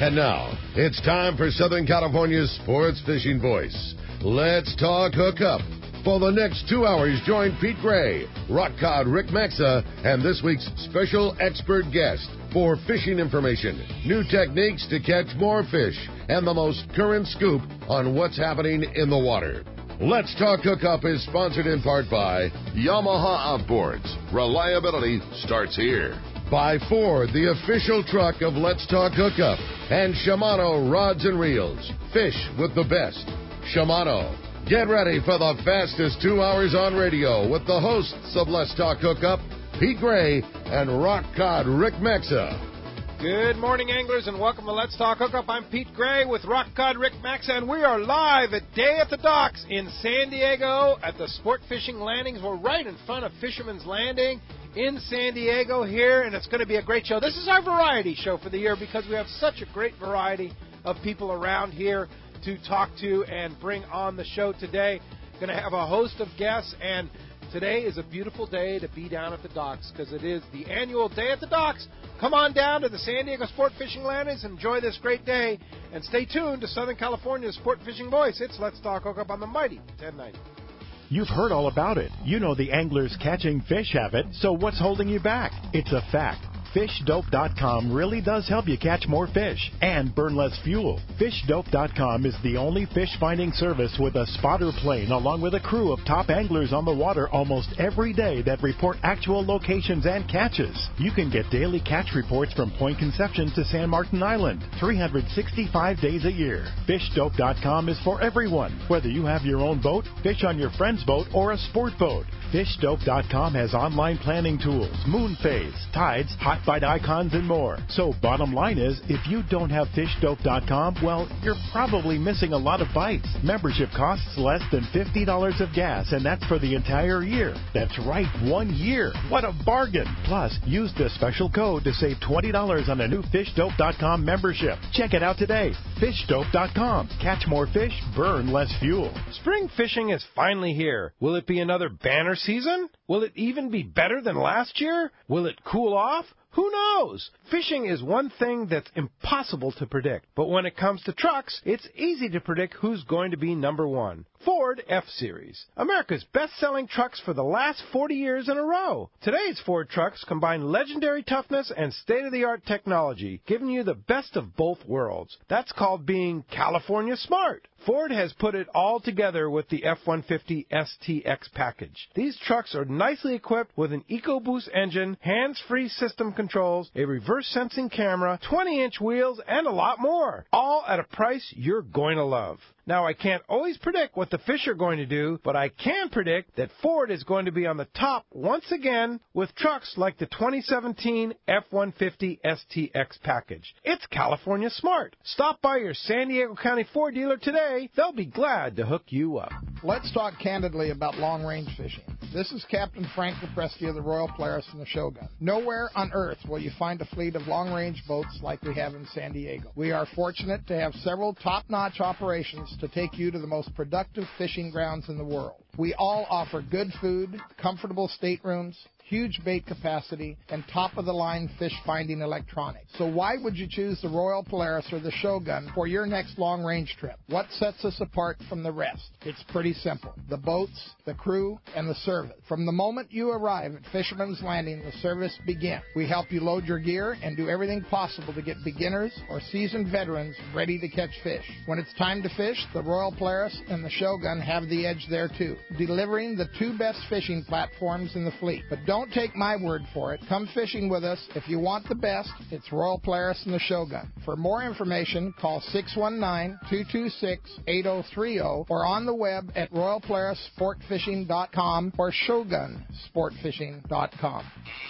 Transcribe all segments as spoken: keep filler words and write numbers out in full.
And now, it's time for Southern California's sports fishing voice. Let's talk hookup. For the next two hours, join Pete Gray, Rock Cod Rick Maxa, and this week's special expert guest for fishing information, new techniques to catch more fish, and the most current scoop on what's happening in the water. Let's Talk Hookup is sponsored in part by Yamaha Outboards. Reliability starts here. By Ford, the official truck of Let's Talk Hookup. And Shimano Rods and Reels. Fish with the best. Shimano. Get ready for the fastest two hours on radio with the hosts of Let's Talk Hookup, Pete Gray and Rock Cod Rick Maxa. Good morning, anglers, and welcome to Let's Talk Hookup. I'm Pete Gray with Rock Cod Rick Maxa, and we are live at Day at the Docks in San Diego at the Sport Fishing Landings. We're right in front of Fisherman's Landing in San Diego here, and it's going to be a great show. This is our variety show for the year because we have such a great variety of people around here to talk to and bring on the show today. Going to have a host of guests, and today is a beautiful day to be down at the docks because it is the annual Day at the Docks. Come on down to the San Diego Sport Fishing Landings and enjoy this great day, and stay tuned to Southern California's Sport Fishing Voice. It's Let's Talk Hookup on the mighty ten ninety. You've heard all about it. You know the anglers catching fish have it, so what's holding you back? It's a fact. fish dope dot com really does help you catch more fish and burn less fuel. fish dope dot com is the only fish finding service with a spotter plane along with a crew of top anglers on the water almost every day that report actual locations and catches. You can get daily catch reports from Point Conception to San Martin Island, three hundred sixty-five days a year. fish dope dot com is for everyone, whether you have your own boat, fish on your friend's boat, or a sport boat. fish dope dot com has online planning tools, moon phase, tides, hot bite icons, and more. So bottom line is, if you don't have fish dope dot com, well, you're probably missing a lot of bites. Membership costs less than fifty dollars of gas, and that's for the entire year. That's right, one year. What a bargain. Plus, use the special code to save twenty dollars on a new fish dope dot com membership. Check it out today. fish dope dot com. Catch more fish, burn less fuel. Spring fishing is finally here. Will it be another banner season? Will it even be better than last year? Will it cool off? Who knows? Fishing is one thing that's impossible to predict. But when it comes to trucks, it's easy to predict who's going to be number one. Ford F-Series. America's best-selling trucks for the last forty years in a row. Today's Ford trucks combine legendary toughness and state-of-the-art technology, giving you the best of both worlds. That's called being California smart. Ford has put it all together with the F one fifty S T X package. These trucks are nicely equipped with an EcoBoost engine, hands-free system controls, a reverse-sensing camera, twenty-inch wheels, and a lot more. All at a price you're going to love. Now, I can't always predict what the fish are going to do, but I can predict that Ford is going to be on the top once again with trucks like the twenty seventeen F one fifty S T X package. It's California smart. Stop by your San Diego County Ford dealer today. They'll be glad to hook you up. Let's talk candidly about long-range fishing. This is Captain Frank Lopresti of the Royal Polaris and the Shogun. Nowhere on earth will you find a fleet of long-range boats like we have in San Diego. We are fortunate to have several top-notch operations to take you to the most productive fishing grounds in the world. We all offer good food, comfortable staterooms, huge bait capacity, and top-of-the-line fish-finding electronics. So why would you choose the Royal Polaris or the Shogun for your next long-range trip? What sets us apart from the rest? It's pretty simple. The boats, the crew, and the service. From the moment you arrive at Fisherman's Landing, the service begins. We help you load your gear and do everything possible to get beginners or seasoned veterans ready to catch fish. When it's time to fish, the Royal Polaris and the Shogun have the edge there too, delivering the two best fishing platforms in the fleet. But don't Don't take my word for it. Come fishing with us. If you want the best, it's Royal Polaris and the Shogun. For more information, call six one nine, two two six, eight zero three zero or on the web at royal polaris sport fishing dot com or shogun sport fishing dot com.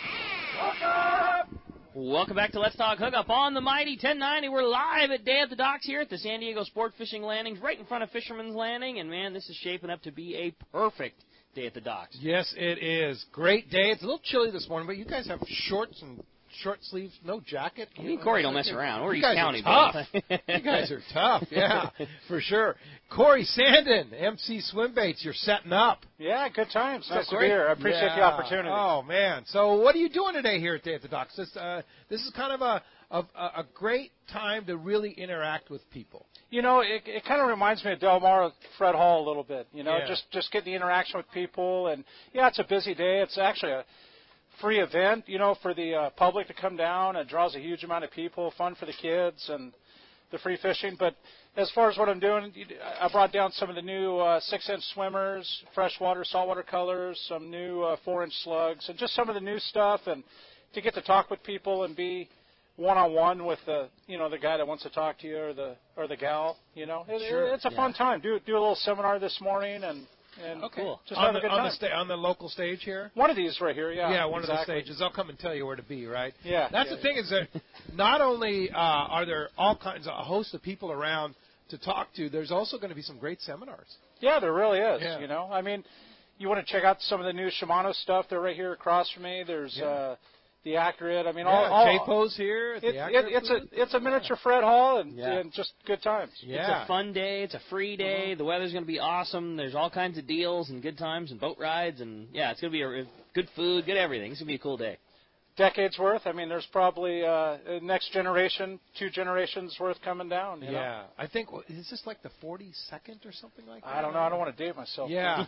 Welcome back to Let's Talk Hookup on the mighty ten ninety. We're live at Day at the Docks here at the San Diego Sport Fishing Landings, right in front of Fisherman's Landing. And, man, this is shaping up to be a perfect Day at the Docks. Yes, it is. Great day. It's a little chilly this morning, but you guys have shorts and short sleeves, no jacket. I mean, Corey don't mess around. We're you East guys County. are tough. You guys are tough, yeah, for sure. Corey Sandin, M C Swim Baits, you're setting up. Yeah, good times. Nice to be Corey? here. I appreciate yeah. the opportunity. Oh, man. So what are you doing today here at Day at the Docks? This, uh, this is kind of a, a, a great time to really interact with people. You know, it, it kind of reminds me of Del Mar, Fred Hall a little bit. You know, Yeah. just just getting the interaction with people. And, yeah, it's a busy day. It's actually a free event, you know, for the uh, public to come down. It draws a huge amount of people, fun for the kids and the free fishing. But as far as what I'm doing, I brought down some of the new uh, six-inch swimmers, freshwater, saltwater colors, some new uh, four-inch slugs, and just some of the new stuff. And to get to talk with people and be one-on-one with the, you know, the guy that wants to talk to you or the or the gal, you know, it, Sure. it, it's a Yeah. fun time. Do do a little seminar this morning and and Okay. Cool. just on have the, a good on time. the sta- on the local stage here? One of these right here, yeah. Yeah, one exactly. of the stages. They'll come and tell you where to be, right? Yeah. That's yeah, the thing is that not only uh, are there all kinds of a host of people around to talk to, there's also going to be some great seminars. Yeah, there really is. Yeah. You know, I mean, you want to check out some of the new Shimano stuff. They're right here across from me. There's Yeah. uh, the Accurate. I mean, Yeah, all, all J-Po's here. At it, the it, Accurate it's a booth. it's a miniature Fred Hall and, Yeah. and just good times. yeah. It's a fun day. It's a free day. Uh-huh. The weather's going to be awesome. There's all kinds of deals and good times and boat rides. And, yeah, it's going to be a, good food, good everything. It's going to be a cool day. Decades worth. I mean, there's probably uh, next generation, two generations worth coming down. You know? Yeah. I think, well, is this like the forty-second or something like that? I don't know. I don't want to date myself. Yeah.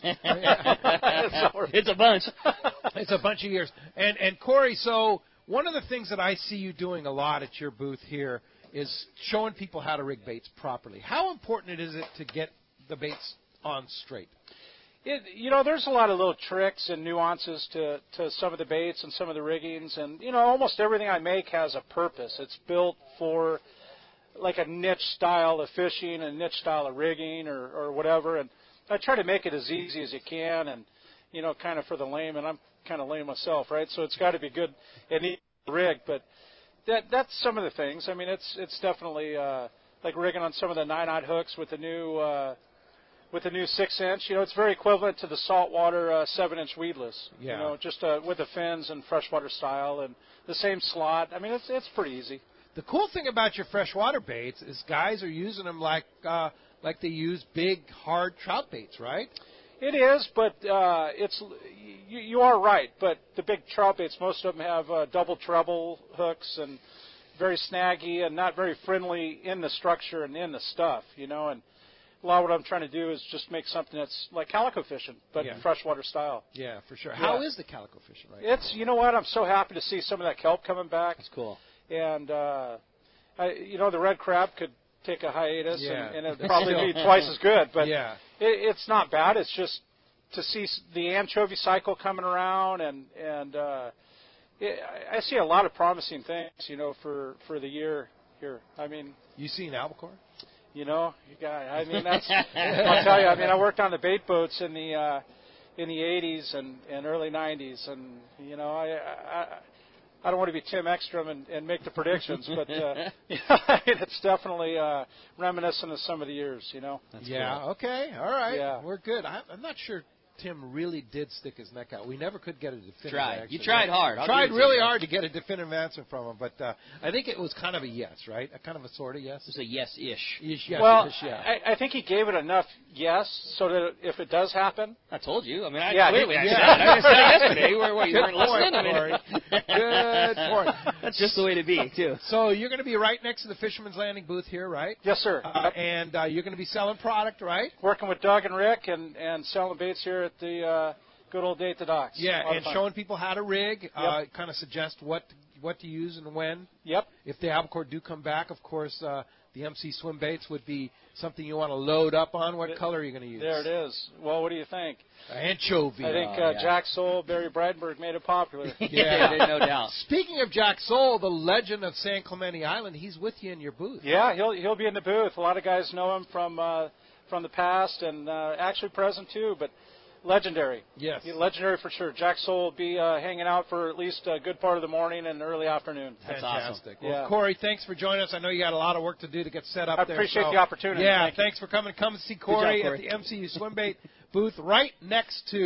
It's a bunch. It's a bunch of years. And and Corey, so one of the things that I see you doing a lot at your booth here is showing people how to rig baits properly. How important is it to get the baits on straight? It, you know, there's a lot of little tricks and nuances to, to some of the baits and some of the riggings. And, you know, almost everything I make has a purpose. It's built for like a niche style of fishing, a niche style of rigging or, or whatever. And I try to make it as easy as you can and, you know, kind of for the lame. And I'm kind of lame myself, right? So it's got to be good and easy to rig. But that that's some of the things. I mean, it's it's definitely uh, like rigging on some of the nine-aught hooks with the new uh, with the new six-inch. You know, it's very equivalent to the saltwater uh, seven-inch weedless. Yeah. You know, just uh, with the fins and freshwater style and the same slot. I mean, it's it's pretty easy. The cool thing about your freshwater baits is guys are using them like uh, like they use big, hard trout baits, right? It is, but uh, it's you, you are right. But the big trout baits, most of them have uh, double treble hooks and very snaggy and not very friendly in the structure and in the stuff, you know. And a lot of what I'm trying to do is just make something that's like calico fishing, but Yeah. freshwater style. Yeah, for sure. Yeah. How is the calico fishing right It's you know what? I'm so happy to see some of that kelp coming back. It's cool. And uh, I, you know, the red crab could take a hiatus, Yeah. and, and it'd probably be twice as good. But Yeah. it, it's not bad. It's just to see s- the anchovy cycle coming around, and and uh, it, I I see a lot of promising things, you know, for for the year here. I mean, You seen albacore? you know, you got. I mean, that's. I'll tell you. I mean, I worked on the bait boats in the uh, in the eighties and, and early nineties, and you know, I. I I don't want to be Tim Ekstrom and, and make the predictions, but uh, yeah, I mean, it's definitely uh, reminiscent of some of the years, you know. That's yeah. cool. Okay. All right. Yeah. We're good. I, I'm not sure Tim really did stick his neck out. We never could get a definitive Tried. answer. You tried hard. I'll tried give it to really you. hard to get a definitive answer from him, but uh, I think it was kind of a yes, right? A kind of a sort of yes. It's a yes-ish. Yes, yes, well, yes, yeah. I, I think he gave it enough yes, so that if it does happen, I told you. I mean, I Yeah, clearly he- I yeah. said it. I said it yesterday. You, were, what, you Good weren't listening? point, I mean, Corey. Good point. That's just the way to be, too. So you're going to be right next to the Fisherman's Landing booth here, right? yes, sir. Uh, and uh, you're going to be selling product, right? Working with Doug and Rick and, and selling baits here at the uh, good old Day at the Docks. Yeah, A lot of and fun. showing people how to rig, uh, kind of suggest what what to use and when. Yep. If the albacore do come back, of course, uh, the M C swim baits would be something you want to load up on. What Th- color are you going to use? There it is. Well, what do you think? Anchovy. I think Oh, uh, yeah. Jack Soul, Barry Bradberg made it popular. Yeah. There's no doubt. Speaking of Jack Soul, the legend of San Clemente Island, he's with you in your booth. Yeah, he'll he'll be in the booth. A lot of guys know him from uh, from the past and uh, actually present too, but legendary. Yes. Yeah, legendary for sure. Jack Soul will be uh, hanging out for at least a good part of the morning and early afternoon. That's Fantastic. awesome. Well, Yeah. Corey, thanks for joining us. I know you got a lot of work to do to get set up I there. appreciate so- the opportunity. Yeah, Thank you. thanks for coming. Come and see Corey, job, Corey. at the M C U Swimbait booth right next to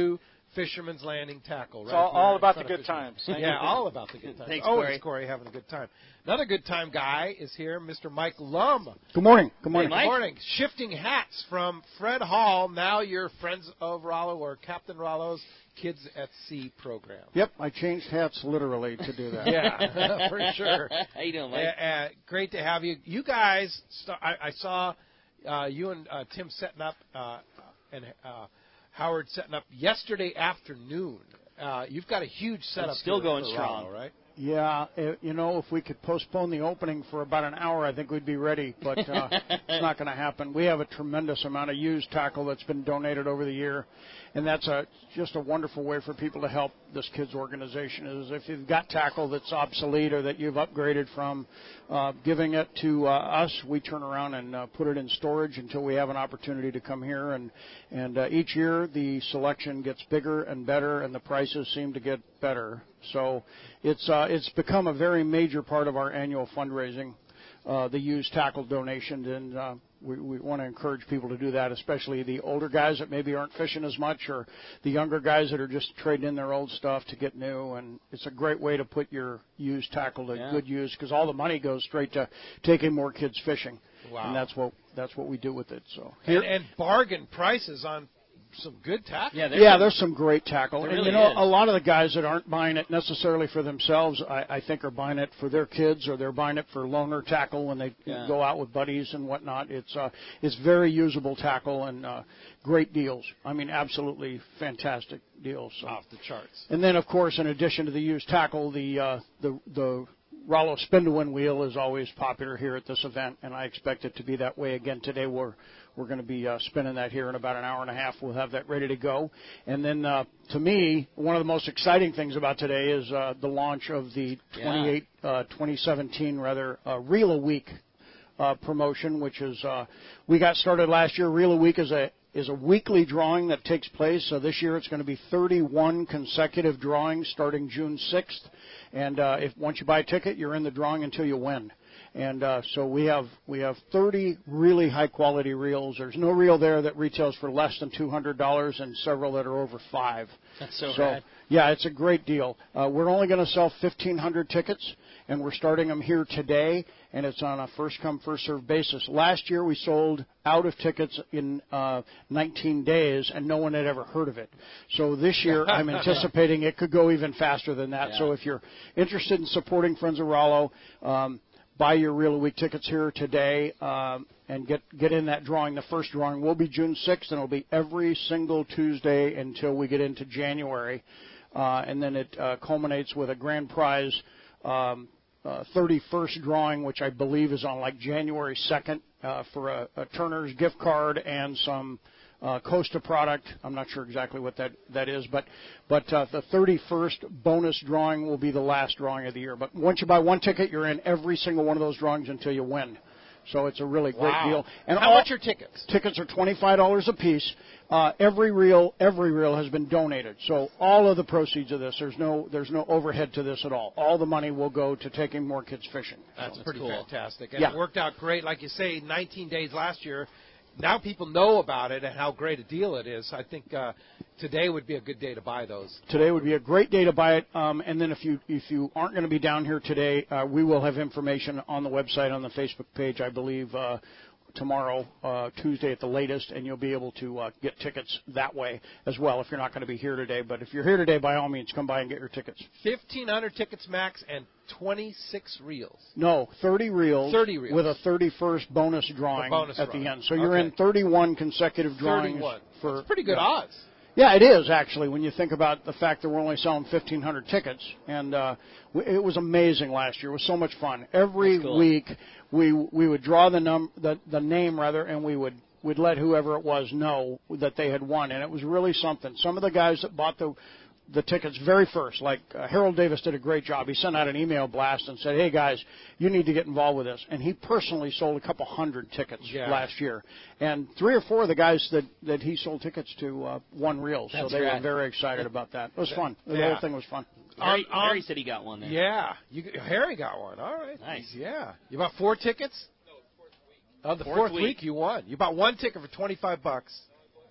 Fisherman's Landing tackle. It's Right all, here all in about front the of good Fisherman. times. Yeah, all about the good times. Thanks, Always Corey. Corey having a good time. Another good time guy is here, Mister Mike Lum. Good morning. Good morning. Hey, Mike. Good morning. Shifting hats from Fred Hall, now you're Friends of Rollo or Captain Rollo's Kids at Sea program. Yep, I changed hats literally to do that. Yeah, for sure. How you doing, Mike? Uh, uh, great to have you. You guys, st- I, I saw uh, you and uh, Tim setting up uh, and uh, Howard setting up yesterday afternoon. Uh, you've got a huge setup. It's still here going for strong, Rollo, right? Yeah, uh, you know, if we could postpone the opening for about an hour, I think we'd be ready, but uh, it's not going to happen. We have a tremendous amount of used tackle that's been donated over the year, and that's a just a wonderful way for people to help this kids organization. Is if you've got tackle that's obsolete or that you've upgraded from, uh, giving it to uh, us, we turn around and uh, put it in storage until we have an opportunity to come here. And and uh, each year the selection gets bigger and better, and the prices seem to get better. So it's uh, it's become a very major part of our annual fundraising, uh, the used tackle donations, and uh, we, we want to encourage people to do that, especially the older guys that maybe aren't fishing as much, or the younger guys that are just trading in their old stuff to get new. And it's a great way to put your used tackle to Yeah. good use, because all the money goes straight to taking more kids fishing. Wow. And that's what that's what we do with it. So And, and bargain prices on some good tackle. Yeah, there's yeah, some- there's some great tackle. There And really you know, is. a lot of the guys that aren't buying it necessarily for themselves, I, I think are buying it for their kids, or they're buying it for loaner tackle when they Yeah. go out with buddies and whatnot. It's uh, it's very usable tackle and uh, great deals. I mean, absolutely fantastic deals. So. Off the charts. And then, of course, in addition to the used tackle, the uh, the the Rollo spin to win wheel is always popular here at this event, and I expect it to be that way again today. We're we're going to be uh, spinning that here in about an hour and a half. We'll have that ready to go. And then, uh, to me, one of the most exciting things about today is uh, the launch of the twenty-eight, uh, twenty seventeen rather uh, Reel a Week uh, promotion, which is uh, we got started last year. Reel a Week is a is a weekly drawing that takes place. So this year it's going to be thirty-one consecutive drawings starting June sixth. And uh, if once you buy a ticket, you're in the drawing until you win. And uh, so we have we have thirty really high quality reels. There's no reel there that retails for less than two hundred dollars, and several that are over five. That's so, so rad. yeah, it's a great deal. Uh, we're only going to sell fifteen hundred tickets, and we're starting them here today. And it's on a first come first served basis. Last year we sold out of tickets in uh, nineteen days, and no one had ever heard of it. So this year I'm anticipating it could go even faster than that. Yeah. So if you're interested in supporting Friends of Rollo, um, buy your Reel a Week tickets here today um, and get get in that drawing. The first drawing will be June sixth, and it'll be every single Tuesday until we get into January. Uh, and then it uh, culminates with a grand prize um, uh, thirty-first drawing, which I believe is on like January second uh, for a, a Turner's gift card and some uh, Costa product. I'm not sure exactly what that, that is, but but uh, the thirty-first bonus drawing will be the last drawing of the year. But once you buy one ticket, you're in every single one of those drawings until you win. So it's a really great Wow. deal. And How all, much are tickets? Tickets are twenty-five dollars a piece. Uh, every reel, every reel has been donated. So all of the proceeds of this, there's no, there's no overhead to this at all. All the money will go to taking more kids fishing. That's, That's pretty cool. fantastic. And Yeah. it worked out great. Like you say, nineteen days last year. Now people know about it and how great a deal it is. I think uh, today would be a good day to buy those. Today would be a great day to buy it. Um, and then if you if you aren't going to be down here today, uh, we will have information on the website, on the Facebook page, I believe, uh, tomorrow, uh, Tuesday at the latest, and you'll be able to uh, get tickets that way as well if you're not going to be here today. But if you're here today, by all means, come by and get your tickets. fifteen hundred tickets max and twenty-six reels. No, thirty reels. thirty reels. With a thirty-first bonus drawing A bonus at drawing. the end. So you're Okay. in thirty-one consecutive drawings. thirty-one. For, That's pretty good yeah. odds. Yeah, it is actually when you think about the fact that we're only selling fifteen hundred tickets, and uh, w- it was amazing last year. It was so much fun. Every That's cool. week we we would draw the num the, the name rather, and we would would let whoever it was know that they had won, and it was really something. Some of the guys that bought the the tickets very first, like uh, Harold Davis did a great job. He sent out an email blast and said, "Hey guys, you need to get involved with this." And he personally sold a couple hundred tickets Yeah. last year, and three or four of the guys that, that he sold tickets to uh, won reels. So That's they were rad. very excited about that. It was fun. The Yeah. whole thing was fun. Harry, On- on- Harry said he got one there. Yeah. You, Harry got one. All right. Nice. Yeah. You bought four tickets? No, the fourth, Fourth week. week. you won. You bought one ticket for twenty-five bucks.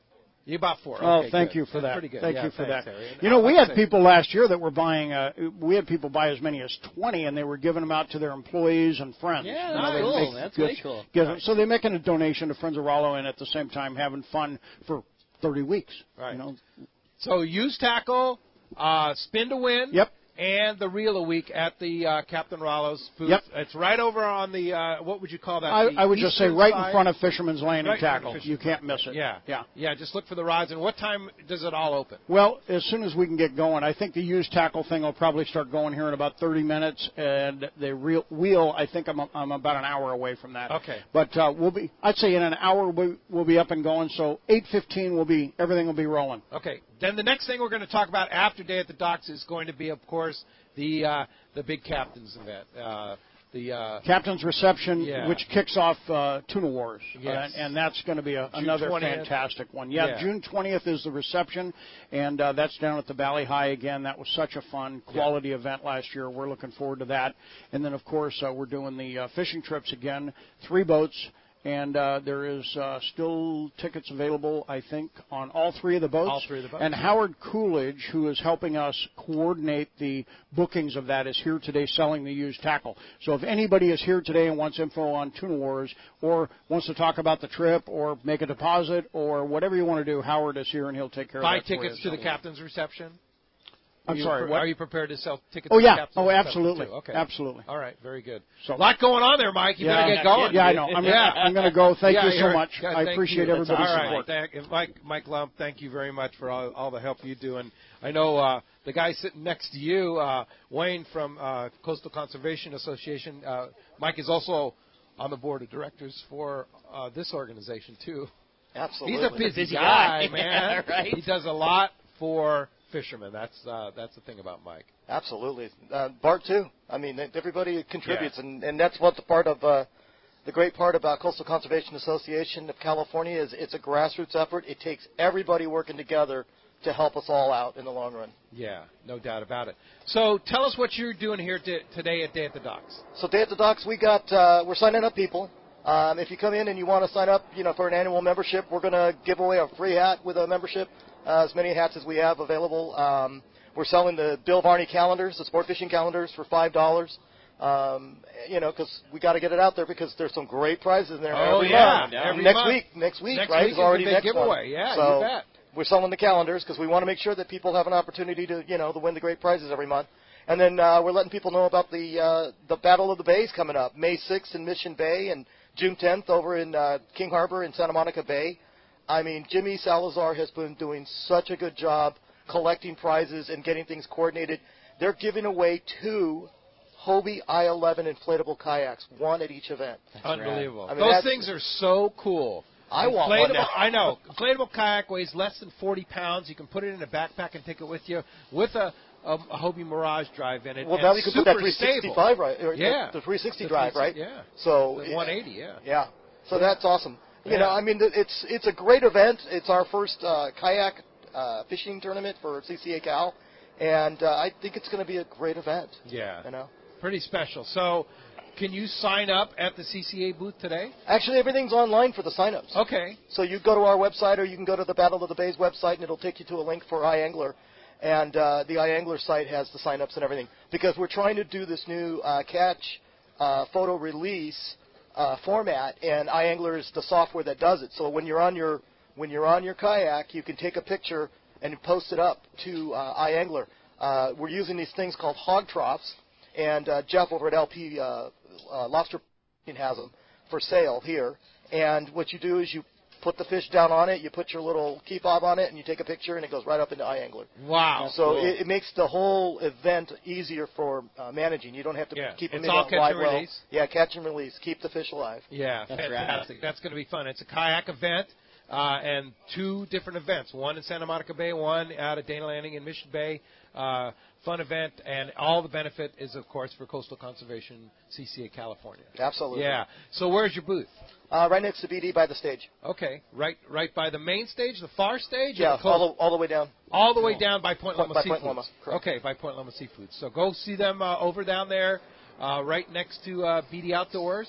You bought four. Oh, Okay, thank good. you for That's that. Pretty good. Thank yeah, you for thanks, that. Harry. And You know, I'd we like had to say- people last year that were buying. Uh, we had people buy as many as twenty, and they were giving them out to their employees and friends. Yeah, You that's know, they cool. make That's gifts- way cool. gifts. So they're making a donation to Friends of Rollo, and at the same time having fun for thirty weeks. Right. You know? So use tackle, uh, spin to win. Yep. And the reel a week at the uh, Captain Rollo's booth. Yep. It's right over on the, uh, what would you call that? I, The I would just say eastern right side? in front of Fisherman's Landing Right in front of Tackle. Fisherman's You can't miss it. Yeah. Yeah. Yeah, just look for the rods. And what time does it all open? Well, as soon as we can get going, I think the used tackle thing will probably start going here in about thirty minutes, and the real wheel, I think I'm I'm about an hour away from that. Okay. But uh, we'll be, I'd say in an hour we'll, we'll be up and going. So eight fifteen will be everything will be rolling. Okay. Then the next thing we're going to talk about after Day at the Docks is going to be, of course, the uh, the big captain's event. Uh, the uh, Captain's reception, yeah. which kicks off uh, Tuna Wars, Yes. uh, and that's going to be a, June another twentieth. fantastic one. Yeah, Yeah. June twentieth is the reception, and uh, that's down at the Valley High again. That was such a fun, quality event last year. We're looking forward to that. And then, of course, uh, we're doing the uh, fishing trips again, three boats. And uh, there is uh, still tickets available, I think, on all three of the boats. All three of the boats. And Howard Coolidge, who is helping us coordinate the bookings of that, is here today selling the used tackle. So if anybody is here today and wants info on Tuna Wars or wants to talk about the trip or make a deposit or whatever you want to do, Howard is here and he'll take care buy of that for you. tickets to the captain's reception. I'm Are you sorry, pre- what? Are you prepared to sell tickets Oh, to yeah. the captain's Oh, reception, absolutely. too? Okay. Absolutely. All right. Very good. So- A lot going on there, Mike. You Yeah. better get going. Yeah, I know. I'm, Yeah. I'm going to go. Thank Yeah, you so you're- much. yeah, I thank appreciate you. everybody's All right. support. Thank, Mike, Mike Lump, thank you very much for all, all the help you do. And I know uh, the guy sitting next to you, uh, Wayne from uh, Coastal Conservation Association. Uh, Mike is also on the board of directors for uh, this organization, too. Absolutely. He's a busy, busy guy, guy. man. Right. He does a lot for fishermen. That's uh, that's the thing about Mike. Absolutely. Uh, Bart, too. I mean, everybody contributes, Yeah. and, and that's what the part of uh, the great part about Coastal Conservation Association of California is it's a grassroots effort. It takes everybody working together to help us all out in the long run. Yeah, no doubt about it. So tell us what you're doing here t- today at Day at the Docks. So Day at the Docks, we got uh, we're signing up people. Um, if you come in and you want to sign up, you know, for an annual membership, we're going to give away a free hat with a membership. Uh, as many hats as we have available. Um, we're selling the Bill Varney calendars, the sport fishing calendars, for five dollars. Um, you know, because we got to get it out there because there's some great prizes in there Oh, every yeah, month. every next month. week, next week, Next right? week is is already the big next giveaway. one. Yeah, so you bet. We're selling the calendars because we want to make sure that people have an opportunity to, you know, to win the great prizes every month. And then uh, we're letting people know about the uh, the Battle of the Bays coming up, May sixth in Mission Bay and June tenth over in uh, King Harbor in Santa Monica Bay. I mean, Jimmy Salazar has been doing such a good job collecting prizes and getting things coordinated. They're giving away two Hobie I eleven inflatable kayaks, one at each event. Unbelievable. I mean, Those that's- things are so cool. I want one Inflatable- now. I know. Inflatable kayak weighs less than forty pounds. You can put it in a backpack and take it with you with a, a, a Hobie Mirage drive in it. Well, and now you can put that super three stable. sixty-five, right? Or Yeah. The three sixty The drive, three right? sixty, yeah. So The one eighty, yeah. Yeah. So that's awesome. You Yeah. know, I mean, it's it's a great event. It's our first uh, kayak uh, fishing tournament for C C A Cal, and uh, I think it's going to be a great event. Yeah. You know. Pretty special. So, can you sign up at the C C A booth today? Actually, everything's online for the signups. Okay. So you go to our website, or you can go to the Battle of the Bays website, and it'll take you to a link for iAngler. And uh, the iAngler site has the signups and everything. Because we're trying to do this new uh, catch uh, photo release uh, format, and iAngler is the software that does it. So when you're on your when you're on your kayak, you can take a picture and post it up to uh, iAngler. Uh, we're using these things called hog troughs, and uh, Jeff over at L P uh, uh, Lobster has them for sale here. And what you do is you put the fish down on it, you put your little key fob on it, and you take a picture, and it goes right up into iAngler. Wow. So cool. it, it makes the whole event easier for uh, managing. You don't have to Yeah. keep them It's in all a catch live and well. release? Yeah, catch and release. Keep the fish alive. Yeah, That's fantastic. That's going to be fun. It's a kayak event uh, and two different events, one in Santa Monica Bay, one out at Dana Landing in Mission Bay. Uh, fun event, and all the benefit is, of course, for Coastal Conservation C C A California. Absolutely. Yeah. So where's your booth? Uh, right next to B D by the stage. Okay, right right by the main stage, the far stage? or Yeah, the close- all the, all the way down. all the way down by Point Point- Loma by Seafoods. Point Loma, correct. Okay, by Point Loma Seafoods. So go see them uh, over down there, uh, right next to uh, B D Outdoors.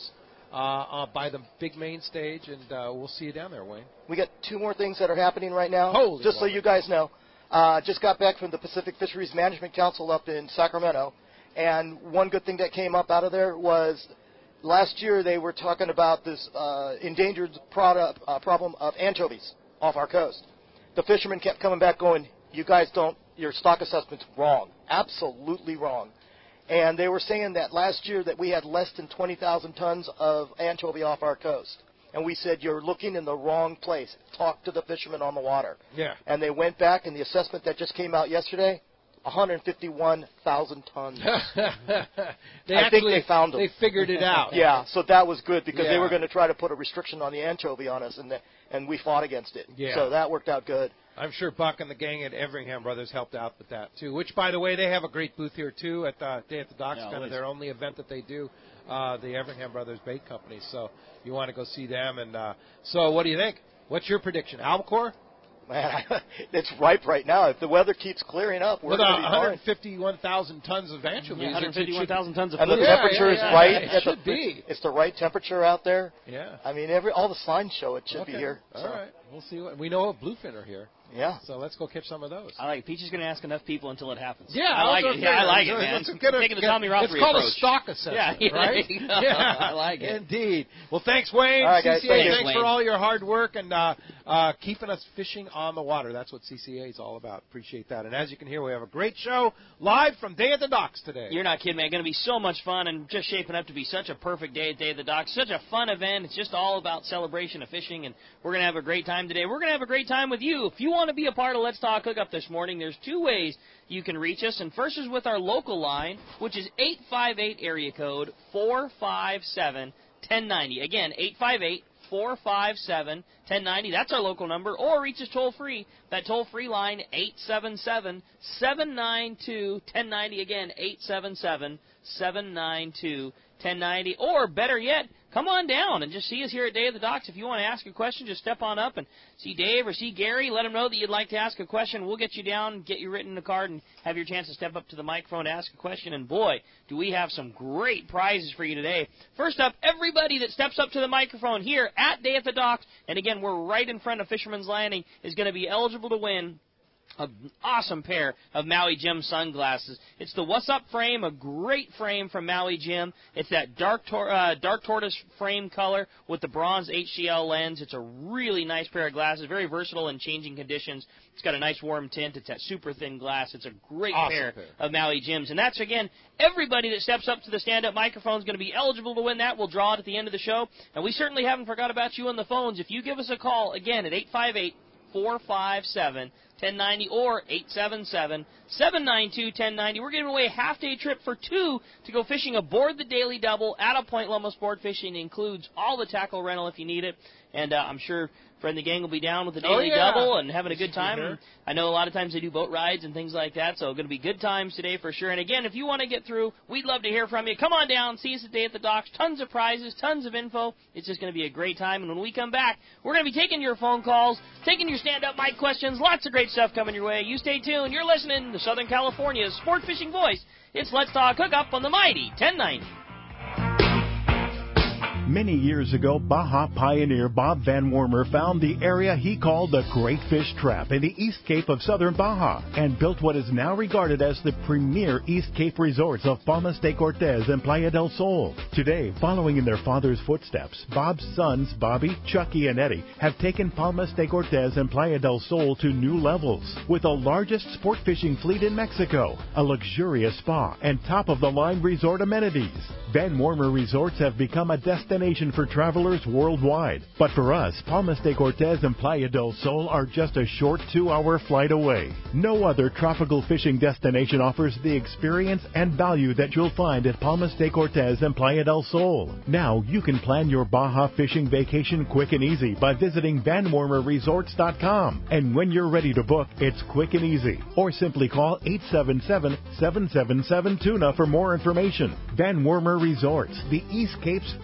uh, uh, by the big main stage, and uh, we'll see you down there, Wayne. We got two more things that are happening right now. Holy just Lord. so you guys know. Uh, just got back from the Pacific Fisheries Management Council up in Sacramento, and one good thing that came up out of there was last year they were talking about this uh, endangered product, uh, problem of anchovies off our coast. The fishermen kept coming back going, you guys don't, your stock assessment's wrong, absolutely wrong. And they were saying that last year that we had less than twenty thousand tons of anchovy off our coast. And we said, you're looking in the wrong place. Talk to the fishermen on the water. Yeah. And they went back, and the assessment that just came out yesterday, one hundred fifty-one thousand tons. they I actually, think they found them. They figured it out. Yeah, so that was good because Yeah. they were going to try to put a restriction on the anchovy on us, and the, and we fought against it. Yeah. So that worked out good. I'm sure Buck and the gang at Everingham Brothers helped out with that, too, which, by the way, they have a great booth here, too, at the Day at the Docks, Yeah, kind of their only event that they do, uh, the Everingham Brothers Bait Company. So you want to go see them. And uh, so what do you think? What's your prediction? Albacore? Man, it's ripe right now. If the weather keeps clearing up, we're With going to be one fine. hundred fifty-one thousand tons of anchovies. Yeah, one hundred fifty-one thousand tons of And the food. Yeah, temperature yeah, is yeah, right. it At should the, be. It's the right temperature out there. Yeah. I mean, every all the signs show it should Okay. be here. All so. right. We'll see. What, we know of bluefin are here. Yeah. So let's go catch some of those. I like it. Peach is going to ask enough people until it happens. Yeah, I like was it. gonna Yeah, I say, like it, let's- man. let's get a- Taking the get- Tommy Rossery It's called approach. a stock assessment, Yeah, yeah, right? there you go. Yeah, I like it. Indeed. Well, thanks, Wayne. All right, guys, C C A, thank you. thanks Wayne. for all your hard work and uh, uh, keeping us fishing on the water. That's what C C A is all about. Appreciate that. And as you can hear, we have a great show live from Day at the Docks today. You're not kidding, man. Going to be so much fun and just shaping up to be such a perfect day at Day at the Docks. Such a fun event. It's just all about celebration of fishing, and we're going to have a great time today. We're going to have a great time with you. If you want to be a part of Let's Talk Hookup this morning, there's two ways you can reach us. And first is with our local line, which is eight five eight area code four five seven, one oh nine oh. Again, eight five eight, four five seven, one oh nine oh. That's our local number. Or reach us toll-free. That toll-free line, eight seven seven, seven nine two, one oh nine oh. Again, eight seven seven, seven nine two, one oh nine oh. Or better yet, come on down and just see us here at Day of the Docks. If you want to ask a question, just step on up and see Dave or see Gary. Let them know that you'd like to ask a question. We'll get you down, get you written in a card, and have your chance to step up to the microphone to ask a question. And boy, do we have some great prizes for you today. First up, everybody that steps up to the microphone here at Day at the Docks, and again, we're right in front of Fisherman's Landing, is going to be eligible to win an awesome pair of Maui Jim sunglasses. It's the What's Up frame, a great frame from Maui Jim. It's that dark tor- uh, dark tortoise frame color with the bronze H C L lens. It's a really nice pair of glasses, very versatile in changing conditions. It's got a nice warm tint. It's that super thin glass. It's a great Awesome pair, pair. of Maui Jims. And that's, again, everybody that steps up to the stand-up microphone is going to be eligible to win that. We'll draw it at the end of the show. And we certainly haven't forgot about you on the phones. If you give us a call, again, at eight five eight, four five seven, one oh nine oh or eight seven seven, seven nine two, one oh nine oh. We're giving away a half-day trip for two to go fishing aboard the Daily Double at a Point Loma Sport Fishing. It includes all the tackle rental if you need it. And uh, I'm sure Fred and the gang will be down with the Daily Oh, yeah. Double and having a good time. Mhm. And I know a lot of times they do boat rides and things like that, so going to be good times today for sure. And again, if you want to get through, we'd love to hear from you. Come on down, see us today at the Docks. Tons of prizes, tons of info. It's just going to be a great time. And when we come back, we're going to be taking your phone calls, taking your stand-up mic questions. Lots of great stuff coming your way. You stay tuned. You're listening to Southern California's sport fishing voice. It's Let's Talk Hookup on the mighty ten ninety. Many years ago, Baja pioneer Bob Van Wormer found the area he called the Great Fish Trap in the East Cape of southern Baja and built what is now regarded as the premier East Cape resorts of Palmas de Cortez and Playa del Sol. Today, following in their father's footsteps, Bob's sons, Bobby, Chucky, and Eddie, have taken Palmas de Cortez and Playa del Sol to new levels with the largest sport fishing fleet in Mexico, a luxurious spa, and top-of-the-line resort amenities. Van Wormer Resorts have become a destination for travelers worldwide. But for us, Palmas de Cortez and Playa del Sol are just a short two-hour flight away. No other tropical fishing destination offers the experience and value that you'll find at Palmas de Cortez and Playa del Sol. Now you can plan your Baja fishing vacation quick and easy by visiting Van Wormer Resorts dot com. And when you're ready to book, it's quick and easy. Or simply call eight seven seven, seven seven seven, TUNA for more information. Van Wormer Resorts, the East Cape's finest.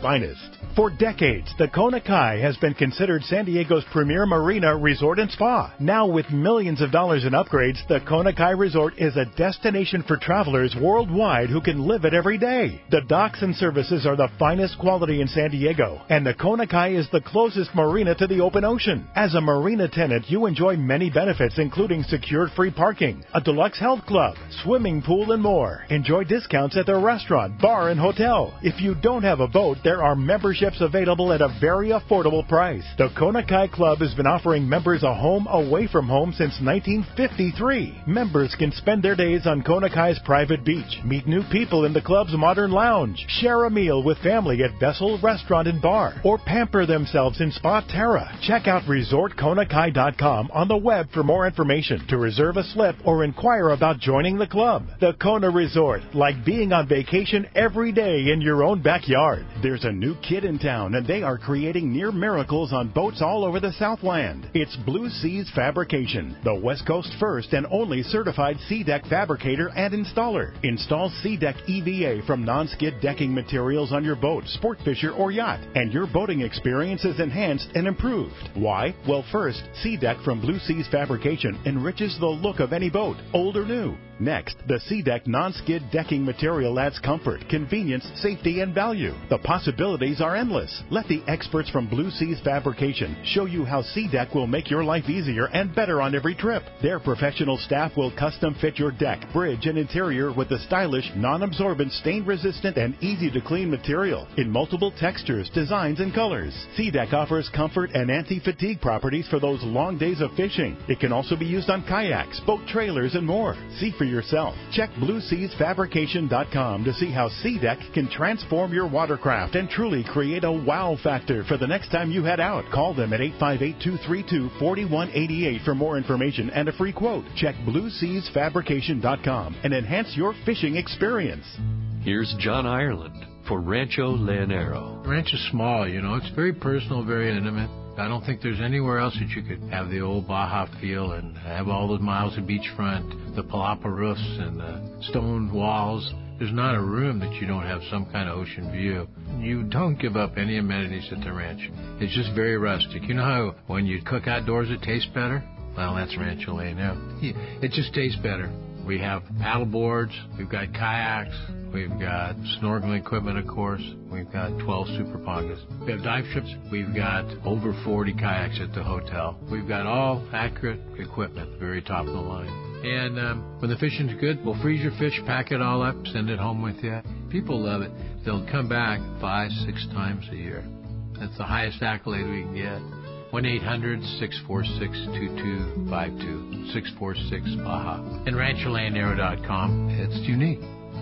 For decades, the Kona Kai has been considered San Diego's premier marina, resort, and spa. Now, with millions of dollars in upgrades, the Kona Kai Resort is a destination for travelers worldwide who can live it every day. The docks and services are the finest quality in San Diego, and the Kona Kai is the closest marina to the open ocean. As a marina tenant, you enjoy many benefits, including secured free parking, a deluxe health club, swimming pool, and more. Enjoy discounts at their restaurant, bar, and hotel. If you don't have a boat, there are memberships available at a very affordable price. The Kona Kai Club has been offering members a home away from home since nineteen fifty-three. Members can spend their days on Kona Kai's private beach, meet new people in the club's modern lounge, share a meal with family at Vessel Restaurant and Bar, or pamper themselves in Spa Terra. Check out resort kona kai dot com on the web for more information, to reserve a slip, or inquire about joining the club. The Kona Resort, like being on vacation every day in your own backyard. There's a new kid in town, and they are creating near miracles on boats all over the Southland. It's Blue Seas Fabrication, the West Coast first and only certified SeaDeck fabricator and installer. Install SeaDeck E V A from non-skid decking materials on your boat, sport fisher, or yacht, and your boating experience is enhanced and improved. Why? Well, first, SeaDeck from Blue Seas Fabrication enriches the look of any boat, old or new. Next, the SeaDeck non-skid decking material adds comfort, convenience, safety, and value. The possibilities are endless. Let the experts from Blue Seas Fabrication show you how SeaDeck will make your life easier and better on every trip. Their professional staff will custom fit your deck, bridge, and interior with the stylish, non-absorbent, stain-resistant, and easy-to-clean material in multiple textures, designs, and colors. SeaDeck offers comfort and anti-fatigue properties for those long days of fishing. It can also be used on kayaks, boat trailers, and more. See for yourself. Check blue seas fabrication dot com to see how SeaDeck can transform your watercraft and truly create a wow factor for the next time you head out. Call them at eight five eight, two three two, four one eight eight for more information and a free quote. Check blue seas fabrication dot com and enhance your fishing experience. Here's John Ireland for Rancho Leonero. The ranch is small, you know. It's very personal, very intimate. I don't think there's anywhere else that you could have the old Baja feel and have all the miles of beachfront, the palapa roofs and the stone walls. There's not a room that you don't have some kind of ocean view. You don't give up any amenities at the ranch. It's just very rustic. You know how when you cook outdoors it tastes better? Well, that's Rancho Leonero. It just tastes better. We have paddle boards, we've got kayaks, we've got snorkeling equipment, of course. We've got twelve super pongas. We have dive trips. We've got over forty kayaks at the hotel. We've got all accurate equipment, very top of the line. And um, when the fishing's good, we'll freeze your fish, pack it all up, send it home with you. People love it. They'll come back five, six times a year. That's the highest accolade we can get. one eight hundred, six four six, two two five two, six four six Baja. And rancho leonero dot com. It's unique.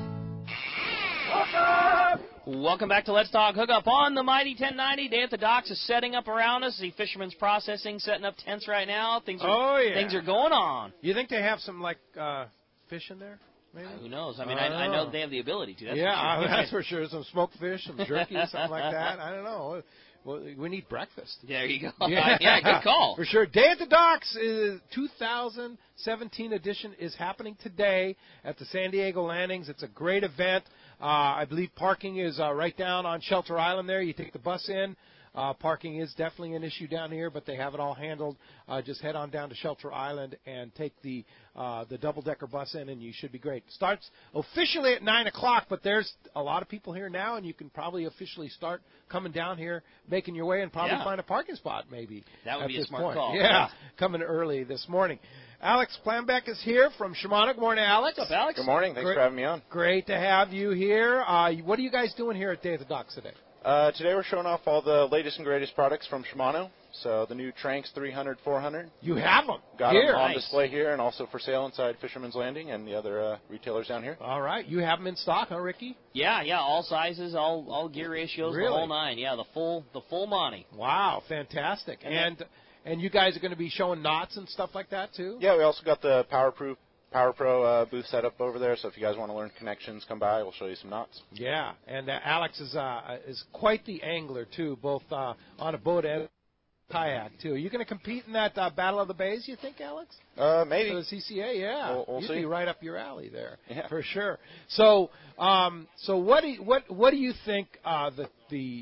Welcome back to Let's Talk Hookup on the Mighty ten ninety. Day at the Docks is setting up around us. The Fisherman's Processing setting up tents right now. Things are, oh, yeah. Things are going on. You think they have some, like, uh, fish in there? Maybe? Uh, who knows? I mean, I, I, I know they have the ability to. That's yeah, for sure. that's for sure. Some smoked fish, some jerky, something like that. I don't know. Well, we need breakfast. There you go. Yeah, yeah, good call. For sure. Day at the Docks is two thousand seventeen edition is happening today at the San Diego Landings. It's a great event. Uh, I believe parking is uh, right down on Shelter Island there. You take the bus in. Uh, parking is definitely an issue down here, but they have it all handled. Uh, just head on down to Shelter Island and take the uh, the double-decker bus in, and you should be great. Starts officially at nine o'clock, but there's a lot of people here now, and you can probably officially start coming down here, making your way, and probably yeah. find a parking spot maybe. That would at be this a smart point. call. Yeah, yeah, coming early this morning. Alex Planbeck is here from Shimano. Good morning, Alex. What's up, Alex? Good morning. Thanks great, for having me on. Great to have you here. Uh, what are you guys doing here at Day at the Docks today? Uh, today we're showing off all the latest and greatest products from Shimano. So the new Tranx three hundred, four hundred. You have them. Got here. them on nice. display here and also for sale inside Fisherman's Landing and the other uh, retailers down here. All right. You have them in stock, huh, Ricky? Yeah, yeah, all sizes, all all gear ratios, really? the whole nine. Yeah, the full the full Monty. Wow, fantastic. And and, and you guys are going to be showing knots and stuff like that too? Yeah, we also got the Powerproof Power Pro uh, booth set up over there, so if you guys want to learn connections, come by. We'll show you some knots. Yeah, and uh, Alex is uh, is quite the angler too, both uh, on a boat and a kayak too. Are you going to compete in that uh, Battle of the Bays? You think, Alex? Uh, maybe. For the C C A, yeah. We'll, we'll You'd see. be right up your alley there, yeah. for sure. So, um, so what do you, what what do you think uh, the the